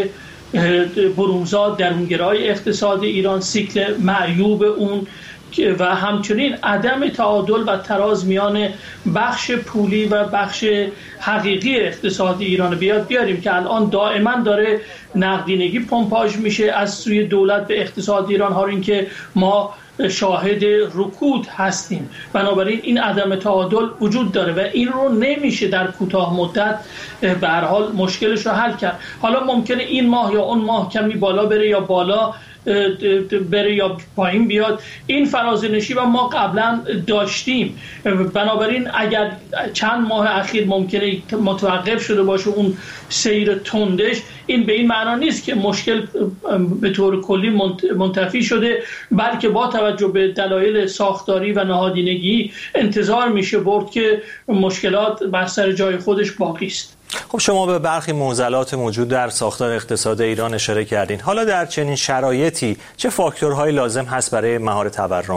برونزاد درونگرای اقتصاد ایران، سیکل معیوب اون و همچنین عدم تعادل و تراز میان بخش پولی و بخش حقیقی اقتصاد ایران بیاریم که الان دائما داره نقدینگی پمپاژ میشه از سوی دولت به اقتصاد ایران، ها این که ما شاهد رکود هستیم. بنابراین این عدم تعادل وجود داره و این رو نمیشه در کوتاه مدت به هر حال مشکلش رو حل کرد. حالا ممکنه این ماه یا اون ماه کمی بالا بره یا بالا بره یا پایین بیاد. این فرازنشی و ما قبلا داشتیم. بنابراین اگر چند ماه اخیر ممکنه متوقف شده باشه اون سیر تندش، این به این معنا نیست که مشکل به طور کلی منتفی شده، بلکه با توجه به دلایل ساختاری و نهادینگی انتظار میشه برد که مشکلات بر سر جای خودش باقی است. خب شما به برخی معضلات موجود در ساختار اقتصاد ایران اشاره کردین. حالا در چنین شرایطی چه فاکتورهایی لازم هست برای مهار تورم؟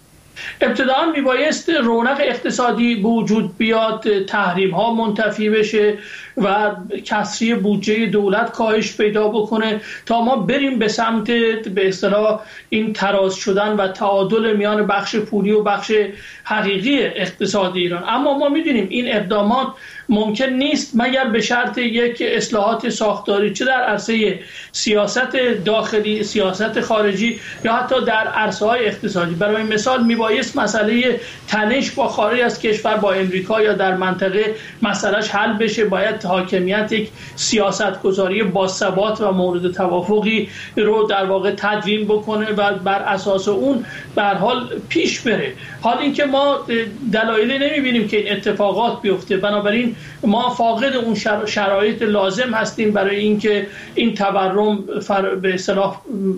ابتداً میبایست رونق اقتصادی به وجود بیاد، تحریم ها منتفی بشه و کسری بودجه دولت کاهش پیدا بکنه تا ما بریم به سمت به اصطلاح این تراز شدن و تعادل میان بخش پولی و بخش حقیقی اقتصاد ایران. اما ما میدونیم این اقدامات ممکن نیست مگر به شرط یک اصلاحات ساختاری، چه در عرصه سیاست داخلی، سیاست خارجی یا حتی در عرصه‌های اقتصادی. برای مثال میبایست مسئله تنش با خارج از کشور، با امریکا یا در منطقه مسئلهش حل بشه. باید حاکمیت یک سیاست گذاری با ثبات و مورد توافقی رو در واقع تدوین بکنه و بر اساس اون به هر حال پیش بره. حال اینکه ما دلایلی نمیبینیم که این اتفاقات بیفته، بنابراین ما فاقد اون شرایط لازم هستیم برای اینکه این تورم به اصطلاح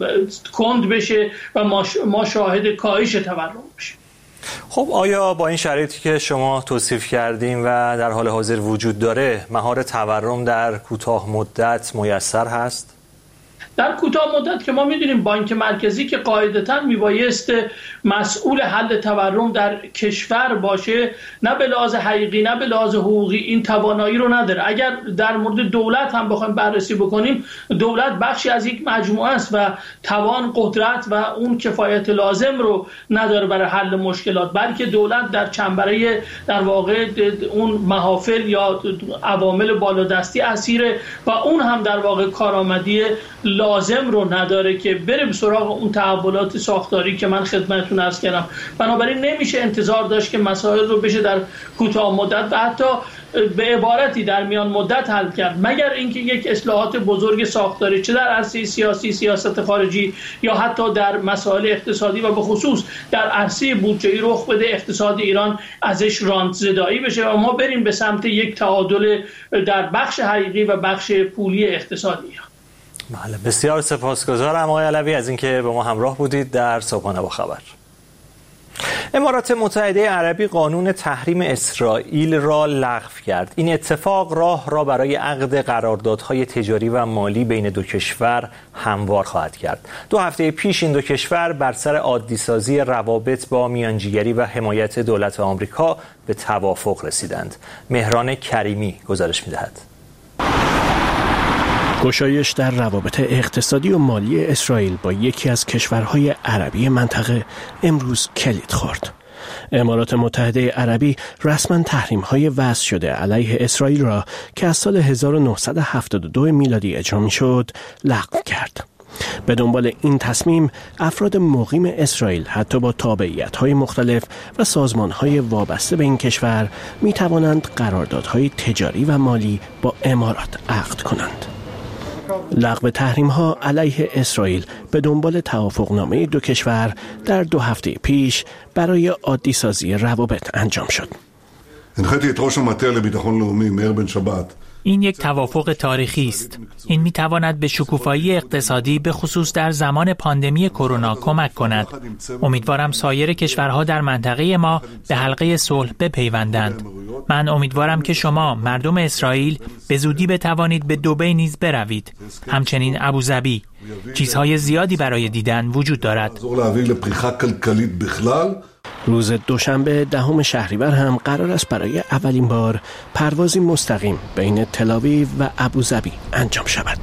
کند بشه و ما شاهد کاهش تورم بشیم. خب آیا با این شرایطی که شما توصیف کردیم و در حال حاضر وجود داره، مهار تورم در کوتاه مدت میسر هست؟ در کوتاه مدت که ما میدونیم بانک مرکزی که قاعدتاً میبایست مسئول حل تورم در کشور باشه، نه به لحاظ حقیقی نه به لحاظ حقوقی این توانایی رو نداره. اگر در مورد دولت هم بخوایم بررسی بکنیم، دولت بخشی از یک مجموعه است و توان، قدرت و اون کفایت لازم رو نداره برای حل مشکلات، بلکه دولت در چنبره در واقع اون محافل یا عوامل بالادستی اسیره و اون هم در واقع کارآمدی لازم رو نداره که بره به سراغ اون تحولات ساختاری که من خدمتتون عرض کردم. بنابراین نمیشه انتظار داشت که مسائل رو بشه در کوتاه مدت و حتی به عبارتی در میان مدت حل کرد، مگر اینکه یک اصلاحات بزرگ ساختاری چه در عرصه سیاسی، سیاست خارجی یا حتی در مسائل اقتصادی و به خصوص در عرصه بودجه‌ای رخ بده، اقتصاد ایران ازش رانت‌زدایی بشه و ما بریم به سمت یک تعادل در بخش حقیقی و بخش پولی اقتصادی ایران. بله، بسیار سپاسگزارم آقای علوی از اینکه با ما همراه بودید در صبحانه با خبر. امارات متحده عربی قانون تحریم اسرائیل را لغو کرد. این اتفاق راه را برای عقد قراردادهای تجاری و مالی بین دو کشور هموار خواهد کرد. 2 هفته پیش این دو کشور بر سر عادی‌سازی روابط با میانجیگری و حمایت دولت آمریکا به توافق رسیدند. مهران کریمی گزارش می‌دهد. گشایش در روابط اقتصادی و مالی اسرائیل با یکی از کشورهای عربی منطقه امروز کلید خورد. امارات متحده عربی رسما تحریم‌های وضع شده علیه اسرائیل را که از سال 1972 میلادی اجرا می‌شد لغو کرد. به دنبال این تصمیم افراد مقیم اسرائیل حتی با تابعیت‌های مختلف و سازمان‌های وابسته به این کشور می‌توانند قراردادهای تجاری و مالی با امارات عقد کنند. لغو تحریم‌ها علیه اسرائیل به دنبال توافقنامه دو کشور در 2 هفته پیش برای عادی سازی روابط انجام شد. הנחיתי את ראש המטה לביטחון לאומי מאיר בן שבת این یک توافق تاریخی است. این می تواند به شکوفایی اقتصادی به خصوص در زمان پاندمی کرونا کمک کند. امیدوارم سایر کشورها در منطقه ما به حلقه صلح بپیوندند. من امیدوارم که شما مردم اسرائیل به زودی بتوانید به دبی نیز بروید. همچنین ابوظبی. چیزهای زیادی برای دیدن وجود دارد. روز دوشنبه 10 شهریور هم قرار است برای اولین بار پروازی مستقیم بین تل‌آویو و ابوظبی انجام شود.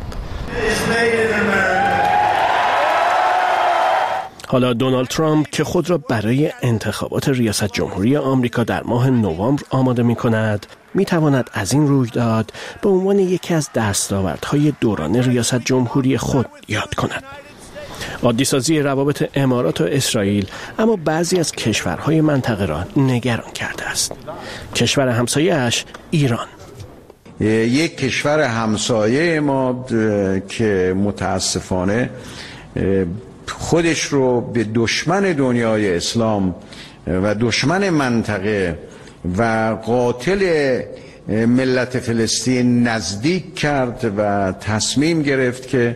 حالا دونالد ترامپ که خود را برای انتخابات ریاست جمهوری آمریکا در ماه نوامبر آماده می کند، می تواند از این رویداد به عنوان یکی از دستاوردهای دوران ریاست جمهوری خود یاد کند. عادی‌سازی روابط امارات و اسرائیل اما بعضی از کشورهای منطقه را نگران کرده است. کشور همسایه‌اش ایران، یک کشور همسایه ما که متاسفانه خودش رو به دشمن دنیای اسلام و دشمن منطقه و قاتل ملت فلسطین نزدیک کرد و تصمیم گرفت که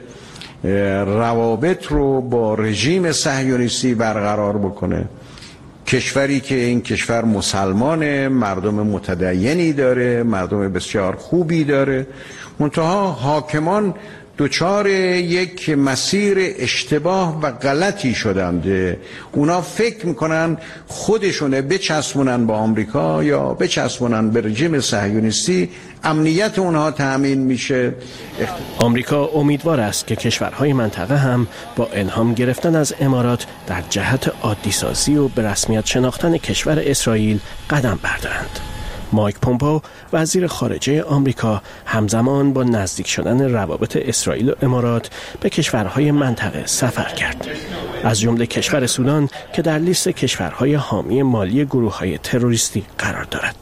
روابط رو با رژیم صهیونیستی برقرار بکنه. کشوری که این کشور مسلمانه، مردم متدینی داره، مردم بسیار خوبی داره، منتها حاکمان دچار یک مسیر اشتباه و غلطی شدند. اونا فکر میکنن خودشونه بچسبونن با آمریکا یا بچسبونن به رژیم صهیونیستی، امنیت اونها تأمین میشه. آمریکا امیدوار است که کشورهای منطقه هم با الهام گرفتن از امارات در جهت عادی سازی و به رسمیت شناختن کشور اسرائیل قدم بردارند. مایک پومپئو وزیر خارجه آمریکا همزمان با نزدیک شدن روابط اسرائیل و امارات به کشورهای منطقه سفر کرد، از جمله کشور سودان که در لیست کشورهای حامی مالی گروه‌های تروریستی قرار دارد.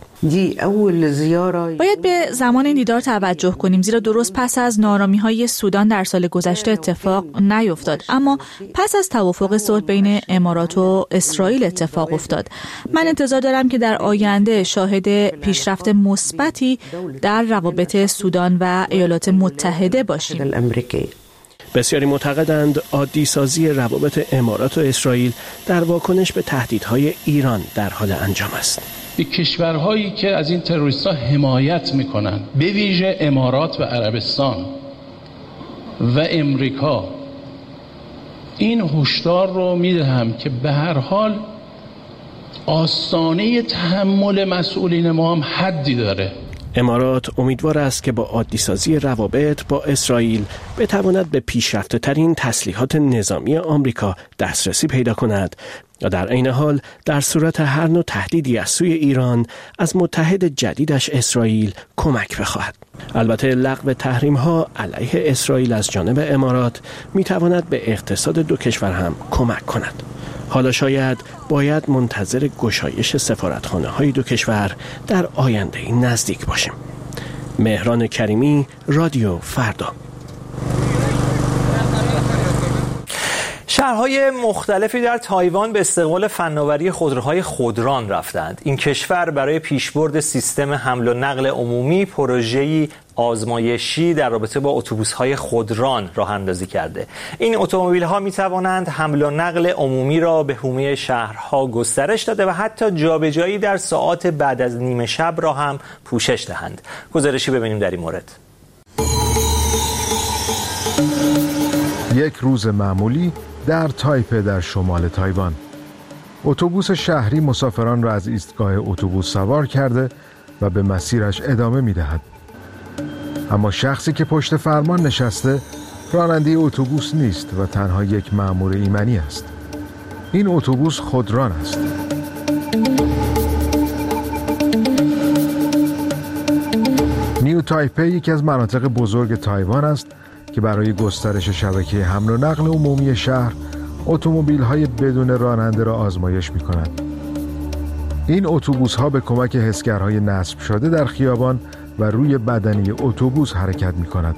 باید به زمان این دیدار توجه کنیم، زیرا درست پس از ناآرامی‌های سودان در سال گذشته اتفاق نیفتاد، اما پس از توافق صلح بین امارات و اسرائیل اتفاق افتاد. من انتظار دارم که در آینده شاهد پیشرفت مثبتی در روابط سودان و ایالات متحده باشیم. بسیاری معتقدند عادی سازی روابط امارات و اسرائیل در واکنش به تهدیدهای ایران در حال انجام است. به کشورهایی که از این تروریست‌ها حمایت می‌کنند، به ویژه امارات و عربستان و امریکا، این هشدار رو میدهم که به هر حال آستانه تحمل مسئولین ما هم حدی داره. امارات امیدوار است که با عادی‌سازی روابط با اسرائیل بتواند به پیشرفته‌ترین تسلیحات نظامی آمریکا دسترسی پیدا کند و در عین حال در صورت هر نوع تهدیدی از سوی ایران از متحد جدیدش اسرائیل کمک بخواهد. البته لغو تحریم‌ها علیه اسرائیل از جانب امارات می‌تواند به اقتصاد دو کشور هم کمک کند. حالا شاید باید منتظر گشایش سفارتخانه‌های دو کشور در آینده نزدیک باشیم. مهران کریمی، رادیو فردا. شهرهای مختلفی در تایوان به استقبال فناوری خودروهای خودران رفتند. این کشور برای پیشبرد سیستم حمل و نقل عمومی پروژه‌ای آزمایشی در رابطه با اتوبوس‌های خودران راه اندازی کرده. این اتومبیل‌ها می‌توانند حمل و نقل عمومی را به حومه شهرها گسترش داده و حتی جابجایی در ساعات بعد از نیمه شب را هم پوشش دهند. گزارشی ببینیم در این مورد. یک روز معمولی در تایپه در شمال تایوان. اتوبوس شهری مسافران را از ایستگاه اتوبوس سوار کرده و به مسیرش ادامه می‌دهد. اما شخصی که پشت فرمان نشسته راننده اتوبوس نیست و تنها یک مأمور ایمنی است. این اتوبوس خودران است. نیو تایپه یکی از مناطق بزرگ تایوان است که برای گسترش شبکه حمل و نقل عمومی شهر اتومبیل‌های بدون راننده را آزمایش می‌کنند. این اتوبوس‌ها به کمک حسگرهای نصب شده در خیابان و روی بدنی اتوبوس حرکت می‌کند.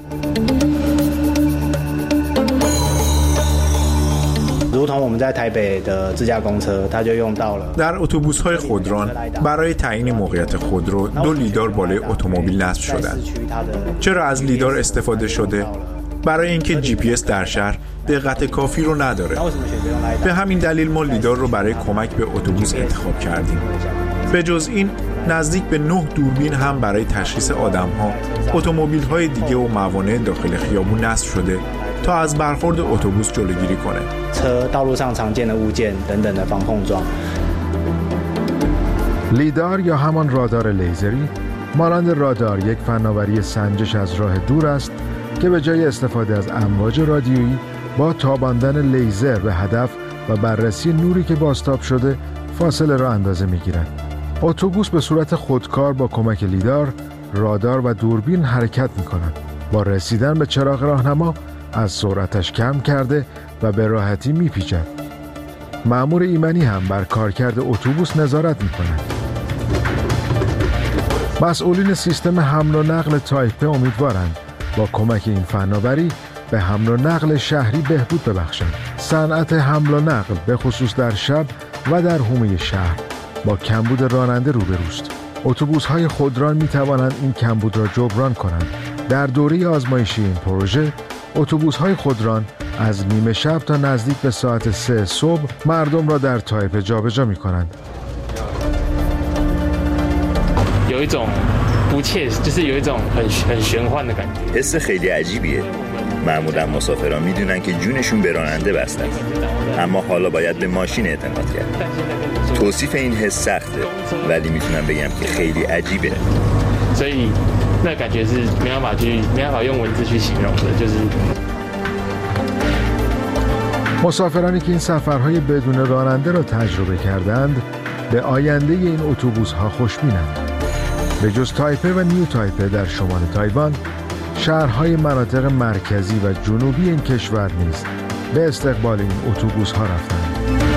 در اتوبوس‌های خودران برای تعیین موقعیت خودرو 2 لیدار بالای اتومبیل نصب شدند. چرا از لیدار استفاده شده؟ برای اینکه GPS در شهر دقت کافی رو نداره. به همین دلیل ما لیدار رو برای کمک به اتوبوس انتخاب کردیم. به جز این نزدیک به 9 دوربین هم برای تشخیص آدم‌ها، اتومبیل‌های دیگه و موانع داخل خیابون نصب شده تا از برخورد اتوبوس جلوگیری کنه. لیدار یا همان رادار لیزری مانند رادار یک فناوری سنجش از راه دور است که به جای استفاده از امواج رادیویی با تاباندن لیزر به هدف و بررسی نوری که بازتاب شده فاصله را اندازه می‌گیرد. اتوبوس به صورت خودکار با کمک لیدار، رادار و دوربین حرکت می‌کند. با رسیدن به چراغ راهنما از سرعتش کم کرده و به راحتی می‌پیچد. مأمور ایمنی هم بر کارکرد اتوبوس نظارت می‌کند. مسئولین سیستم حمل و نقل تایپه امیدوارند با کمک این فناوری به حمل و نقل شهری بهبود ببخشند. صنعت حمل و نقل به خصوص در شب و در حومه شهر با کمبود راننده روبروست. اتوبوس‌های خودران می‌توانند این کمبود را جبران کنند. در دوره آزمایشی این پروژه اتوبوس‌های خودران از نیمه شب تا نزدیک به ساعت 3 صبح مردم را در تایپه جابجا می‌کنند. حس خیلی عجیبیه. معمولا مسافران میدونن که جونشون به راننده بسته است، اما حالا باید به ماشین اعتماد کرد. توصیف این حس سخته، ولی میتونم بگم که خیلی عجیبه. مسافرانی که این سفرهای بدون راننده را تجربه کردند به آینده این اتوبوس‌ها خوشبینند. به جز تایپه و نیو تایپه در شمال تایوان، شهرهای مناطق مرکزی و جنوبی این کشور نیز به استقبال این اتوبوس‌ها رفتند.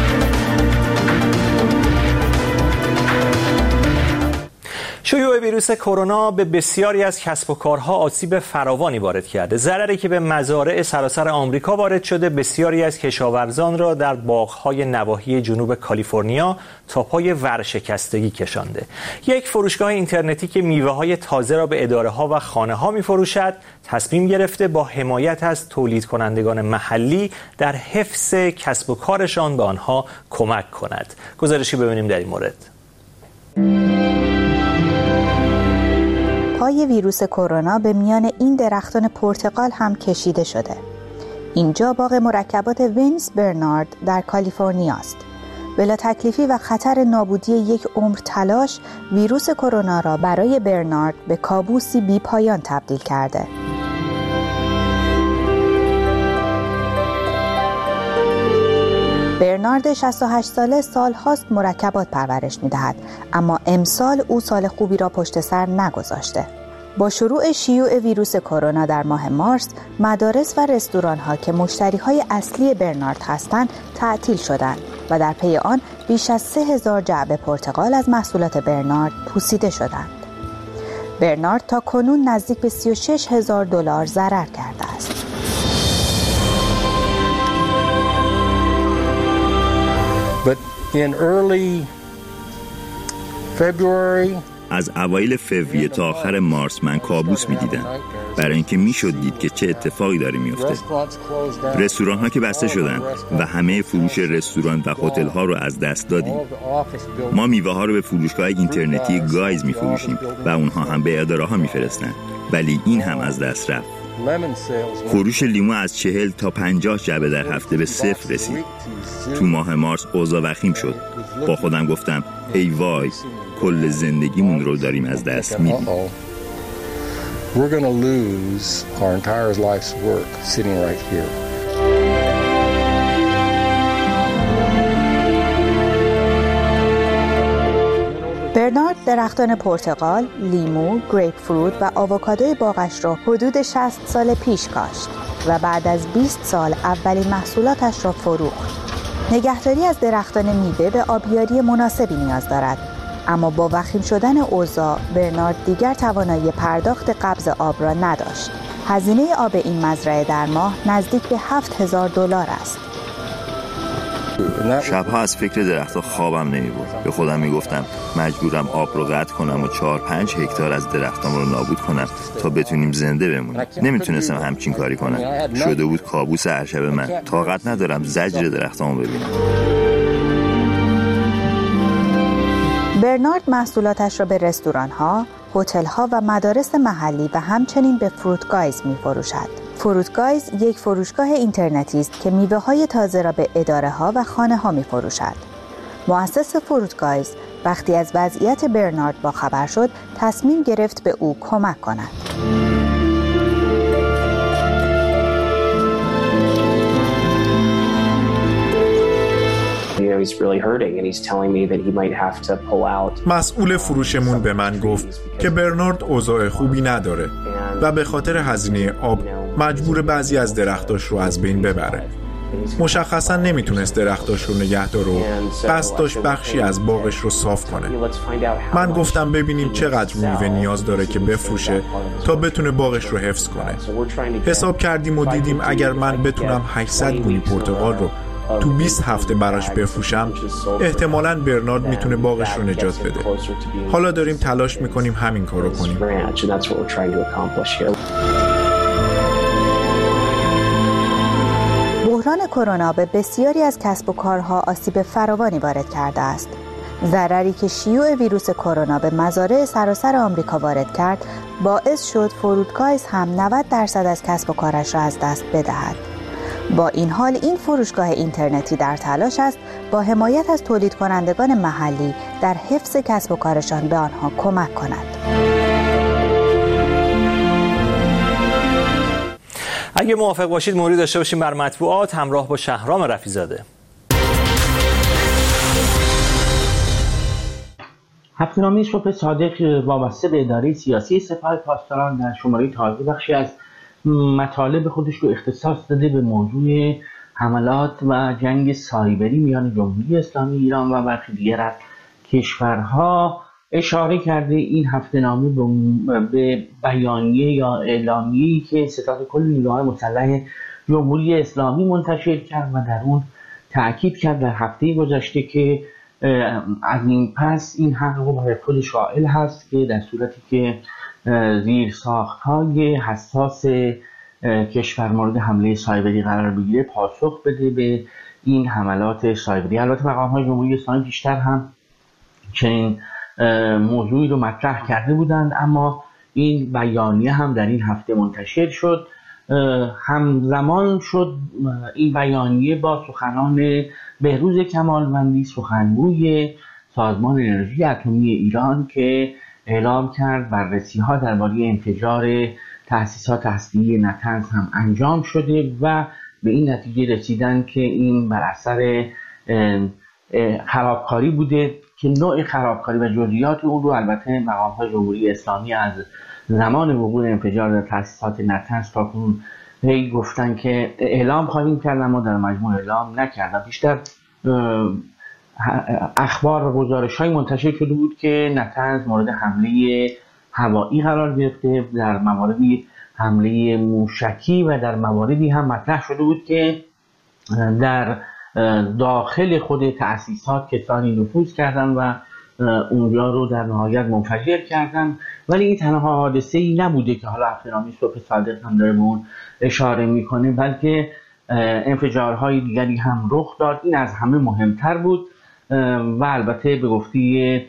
شیوع ویروس کرونا به بسیاری از کسب و کارها آسیب فراوانی وارد کرده. ضرری که به مزارع سراسر آمریکا وارد شده، بسیاری از کشاورزان را در باغ‌های نواحی جنوب کالیفرنیا تا پای ورشکستگی کشانده. یک فروشگاه اینترنتی که میوه‌های تازه را به اداره‌ها و خانه‌ها می‌فروشد، تصمیم گرفته با حمایت از تولید کنندگان محلی در حفظ کسب و کارشان به آنها کمک کند. گزارشی ببینیم در این مورد. پای ویروس کرونا به میان این درختان پرتقال هم کشیده شده. اینجا باغ مرکبات وینس برنارد در کالیفرنیا است. بلا تکلیفی و خطر نابودی یک عمر تلاش ویروس کرونا را برای برنارد به کابوسی بی پایان تبدیل کرده. برنارد 68 ساله سالهاست مرکبات پرورش می‌دهد، اما امسال او سال خوبی را پشت سر نگذاشته. با شروع شیوع ویروس کرونا در ماه مارس، مدارس و رستوران‌ها که مشتری‌های اصلی برنارد هستند تعطیل شدند و در پی آن بیش از 3000 جعبه پرتقال از محصولات برنارد پوسیده شدند. برنارد تا کنون نزدیک به $36,000 ضرر کرده است. But in early February از اوایل فوریه تا آخر مارس من کابوس می‌دیدم، برای اینکه میشد دید که چه اتفاقی داره میفته. رستوران ها که بسته شدن و همه فروش رستوران و هتل ها رو از دست دادیم. ما میوه ها رو به فروشگاه اینترنتی گایز میفروشیم و اونها هم به اداره ها میفرستن، ولی این هم از دست رفت. فروش لیمو از 40 تا 50 جعبه در هفته به 0 رسید. تو ماه مارس اوضاع وخیم شد. با خودم گفتم ای وای، کل زندگیمون رو داریم از دست میدیم. We're going to lose our entire life's work sitting right here. برنارد درختان پرتقال، لیمو، گریپ فروت و آووکادوی باغش را حدود 60 سال پیش کاشت و بعد از 20 سال اولین محصولاتش را فروخت. نگهداری از درختان میوه به آبیاری مناسبی نیاز دارد، اما با وخیم شدن اوضاع برنارد دیگر توانایی پرداخت قبض آب را نداشت. هزینه آب این مزرعه در ماه نزدیک به $7,000 است. شبها از فکر درختها خوابم نمیبرد. به خودم میگفتم مجبورم آب رو قطع کنم و 4-5 هکتار از درختام رو نابود کنم تا بتونیم زنده بمونیم. نمیتونستم همچین کاری کنم. شده بود کابوس هر شب من. طاقت ندارم زجر درختامو ببینم. برنارد محصولاتش را به رستوران‌ها، هتل‌ها و مدارس محلی و همچنین به فروت گایز می‌فروشد. فروت گایز یک فروشگاه اینترنتی است که میوه‌های تازه را به اداره‌ها و خانه‌ها می‌فروشد. مؤسس فروت گایز وقتی از وضعیت برنارد باخبر شد، تصمیم گرفت به او کمک کند. مسئول فروشمون به من گفت که برنارد اوضاع خوبی نداره و به خاطر هزینه آب مجبور بعضی از درختاش رو از بین ببره. مشخصا نمیتونست درختاش رو نگه داره و قصد داشت بخشی از باغش رو صاف کنه. من گفتم ببینیم چقدر میوه نیاز داره که بفروشه تا بتونه باغش رو حفظ کنه. حساب کردیم و دیدیم اگر من بتونم 800 گونی پرتقال رو تو 20 هفته براش بفروشم، احتمالاً برنارد میتونه باغش رو نجات بده. حالا داریم تلاش میکنیم همین کار رو کنیم. بحران کرونا به بسیاری از کسب و کارها آسیب فراوانی وارد کرده است. ضرری که شیوع ویروس کرونا به مزارع سراسر آمریکا وارد کرد، باعث شد فرودگاهز هم 90% از کسب و کارش را از دست بدهد. با این حال این فروشگاه اینترنتی در تلاش است با حمایت از تولید کنندگان محلی در حفظ کسب و کارشان به آنها کمک کند. اگه موافق باشید موردی داشته باشیم بر مطبوعات همراه با شهرام رفیع‌زاده. هفته‌نامه صبح صادق وابسته به اداره سیاسی سپاه پاسداران در شماره تازه بخشی از مطالب خودش رو اختصاص داده به موضوع حملات و جنگ سایبری میان جمهوری اسلامی ایران و برخی دیگر از کشورها. اشاره کرده این هفته‌نامه به بیانیه یا اعلامیه‌ای که ستاد کل نیروهای مسلح جمهوری اسلامی منتشر کرد و در اون تأکید کرد در هفته گذشته که از این پس این حق رو برای خودش قائل هست که در صورتی که زیرساخت‌های حساس کشور مورد حمله سایبری قرار بگیره پاسخ بده به این حملات سایبری. البته مقام‌های جمهوری اسلامی بیشتر هم چنین موضوعی رو مطرح کرده بودند، اما این بیانیه هم در این هفته منتشر شد. همزمان شد این بیانیه با سخنان بهروز کمالوندی، سخنگوی سازمان انرژی اتمی ایران، که اعلام کرد بررسی‌ها درباره انفجار تأسیسات هسته‌ای نطنز هم انجام شده و به این نتیجه رسیدن که این بر اثر خرابکاری بوده که نوع خرابکاری و جزئیات اون رو البته مقام‌های جمهوری اسلامی از زمان وقوع انفجار در تأسیسات نطنز تا کنون گفتن که اعلام خواهیم کرد، اما در مجموع اعلام نکردن. بیشتر اخبار و گزارش‌های منتشر شده بود که نطنز مورد حمله هوایی قرار گرفته، در مواردی حمله موشکی و در مواردی هم مطرح شده بود که در داخل خود تأسیسات کسانی نفوذ کردن و اونجا رو در نهایت منفجر کردن. ولی این تنها حادثه‌ای نبوده که حالا هفته‌نامه صبح صادق هم داره به اون اشاره میکنه، بلکه انفجارهای دیگری هم رخ داد. این از همه مهمتر بود و البته به گفته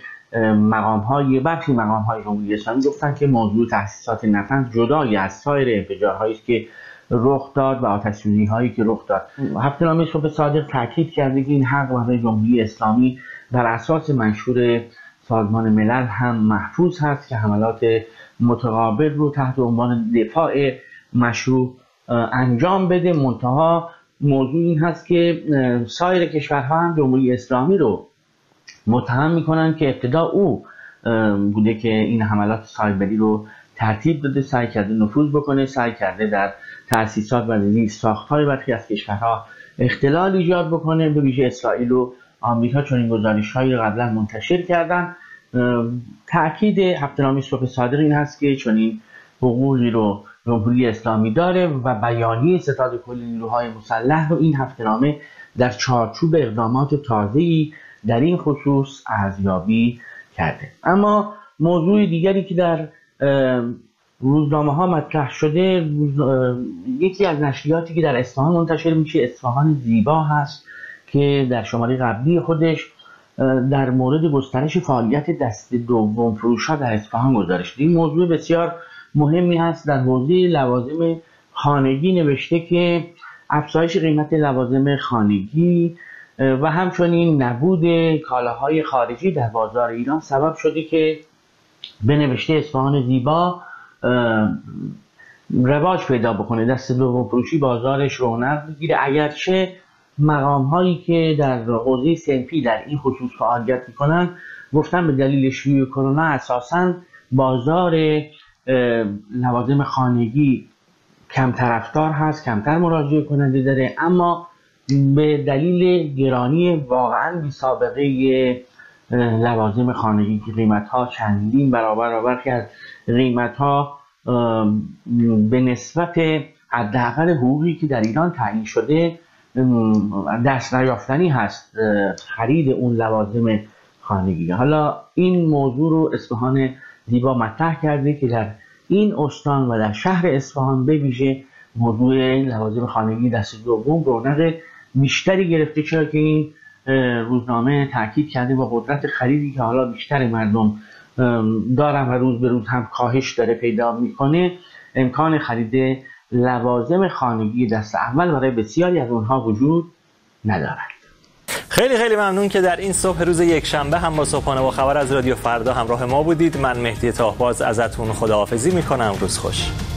برخی مقام‌های جمهوری اسلامی گفتن که موضوع تأسیسات نطنز جدای از سایر انفجارهایی است که رخ داد و آتش‌سوزی‌هایی که رخ داد. هفته‌نامه صبح صادق تاکید کرده که این حق برای جمهوری اسلامی بر اساس منشور سازمان ملل هم محفوظ هست که حملات متقابل رو تحت عنوان دفاع مشروع انجام بده. منتها موضوع این هست که سایر کشورها هم جمهوری اسلامی رو متهم میکنن که ابتدا او بوده که این حملات سایبری رو ترتیب داده، سعی کرده نفوذ بکنه، سعی کرده در تأسیسات و زیرساخت‌های برخی از کشورها اختلال ایجاد بکنه. به ویژه اسرائیل و آمریکا چون این گزارش‌هایی قبلا منتشر کردن. تأکید هفته‌نامه صبح صادق این هست که چون این حقوقی رو جمهوری اسلامی داره و بیانیه ستاد کل نیروهای مسلح رو این هفته‌نامه در چارچوب اقدامات تازه‌ای در این خصوص ارزیابی کرده. اما موضوع دیگری که در روزنامه‌ها مطرح شده، یکی از نشریاتی که در اصفهان منتشر میشه اصفهان زیبا هست که در شماره قبلی خودش در مورد گسترش فعالیت دست دوم فروش‌ها در اصفهان گزارش داده. این موضوع بسیار مهمی هست. در حوزه لوازم خانگی نوشته که افزایش قیمت لوازم خانگی و همچنین نبود کالاهای خارجی در بازار ایران سبب شده که به نوشته اصفهان زیبا رواج پیدا بکنه، دست دوم فروشی بازارش رونق بگیره، اگرچه مقام هایی که در حوزه صنفی در این خصوص فعالیت میکنن گفتن به دلیل شیوع کرونا اساساً بازار لوازم خانگی کم طرفدار هست، کمتر مراجعه کننده داره، اما به دلیل گرانی واقعا بی سابقه لوازم خانگی که قیمت‌ها چندین برابر و برخی از قیمت‌ها به نسبت حداقل حقوقی که در ایران تعیین شده دست نیافتنی هست خرید اون لوازم خانگی. حالا این موضوع رو اصفهان زیبا مطرح کرده که در این استان و در شهر اصفهان به ویژه موضوع لوازم خانگی دست دوم رونق بیشتری گرفته، چرا که این روزنامه تاکید کرده با قدرت خریدی که حالا بیشتر مردم دارن و روز به روز هم کاهش داره پیدا میکنه، امکان خرید لوازم خانگی دست اول برای بسیاری از اونها وجود ندارد. خیلی خیلی ممنون که در این صبح روز یکشنبه هم با صبحانه با خبر از رادیو فردا همراه ما بودید. من مهدی تاهباز ازتون خداحافظی میکنم. روز خوش.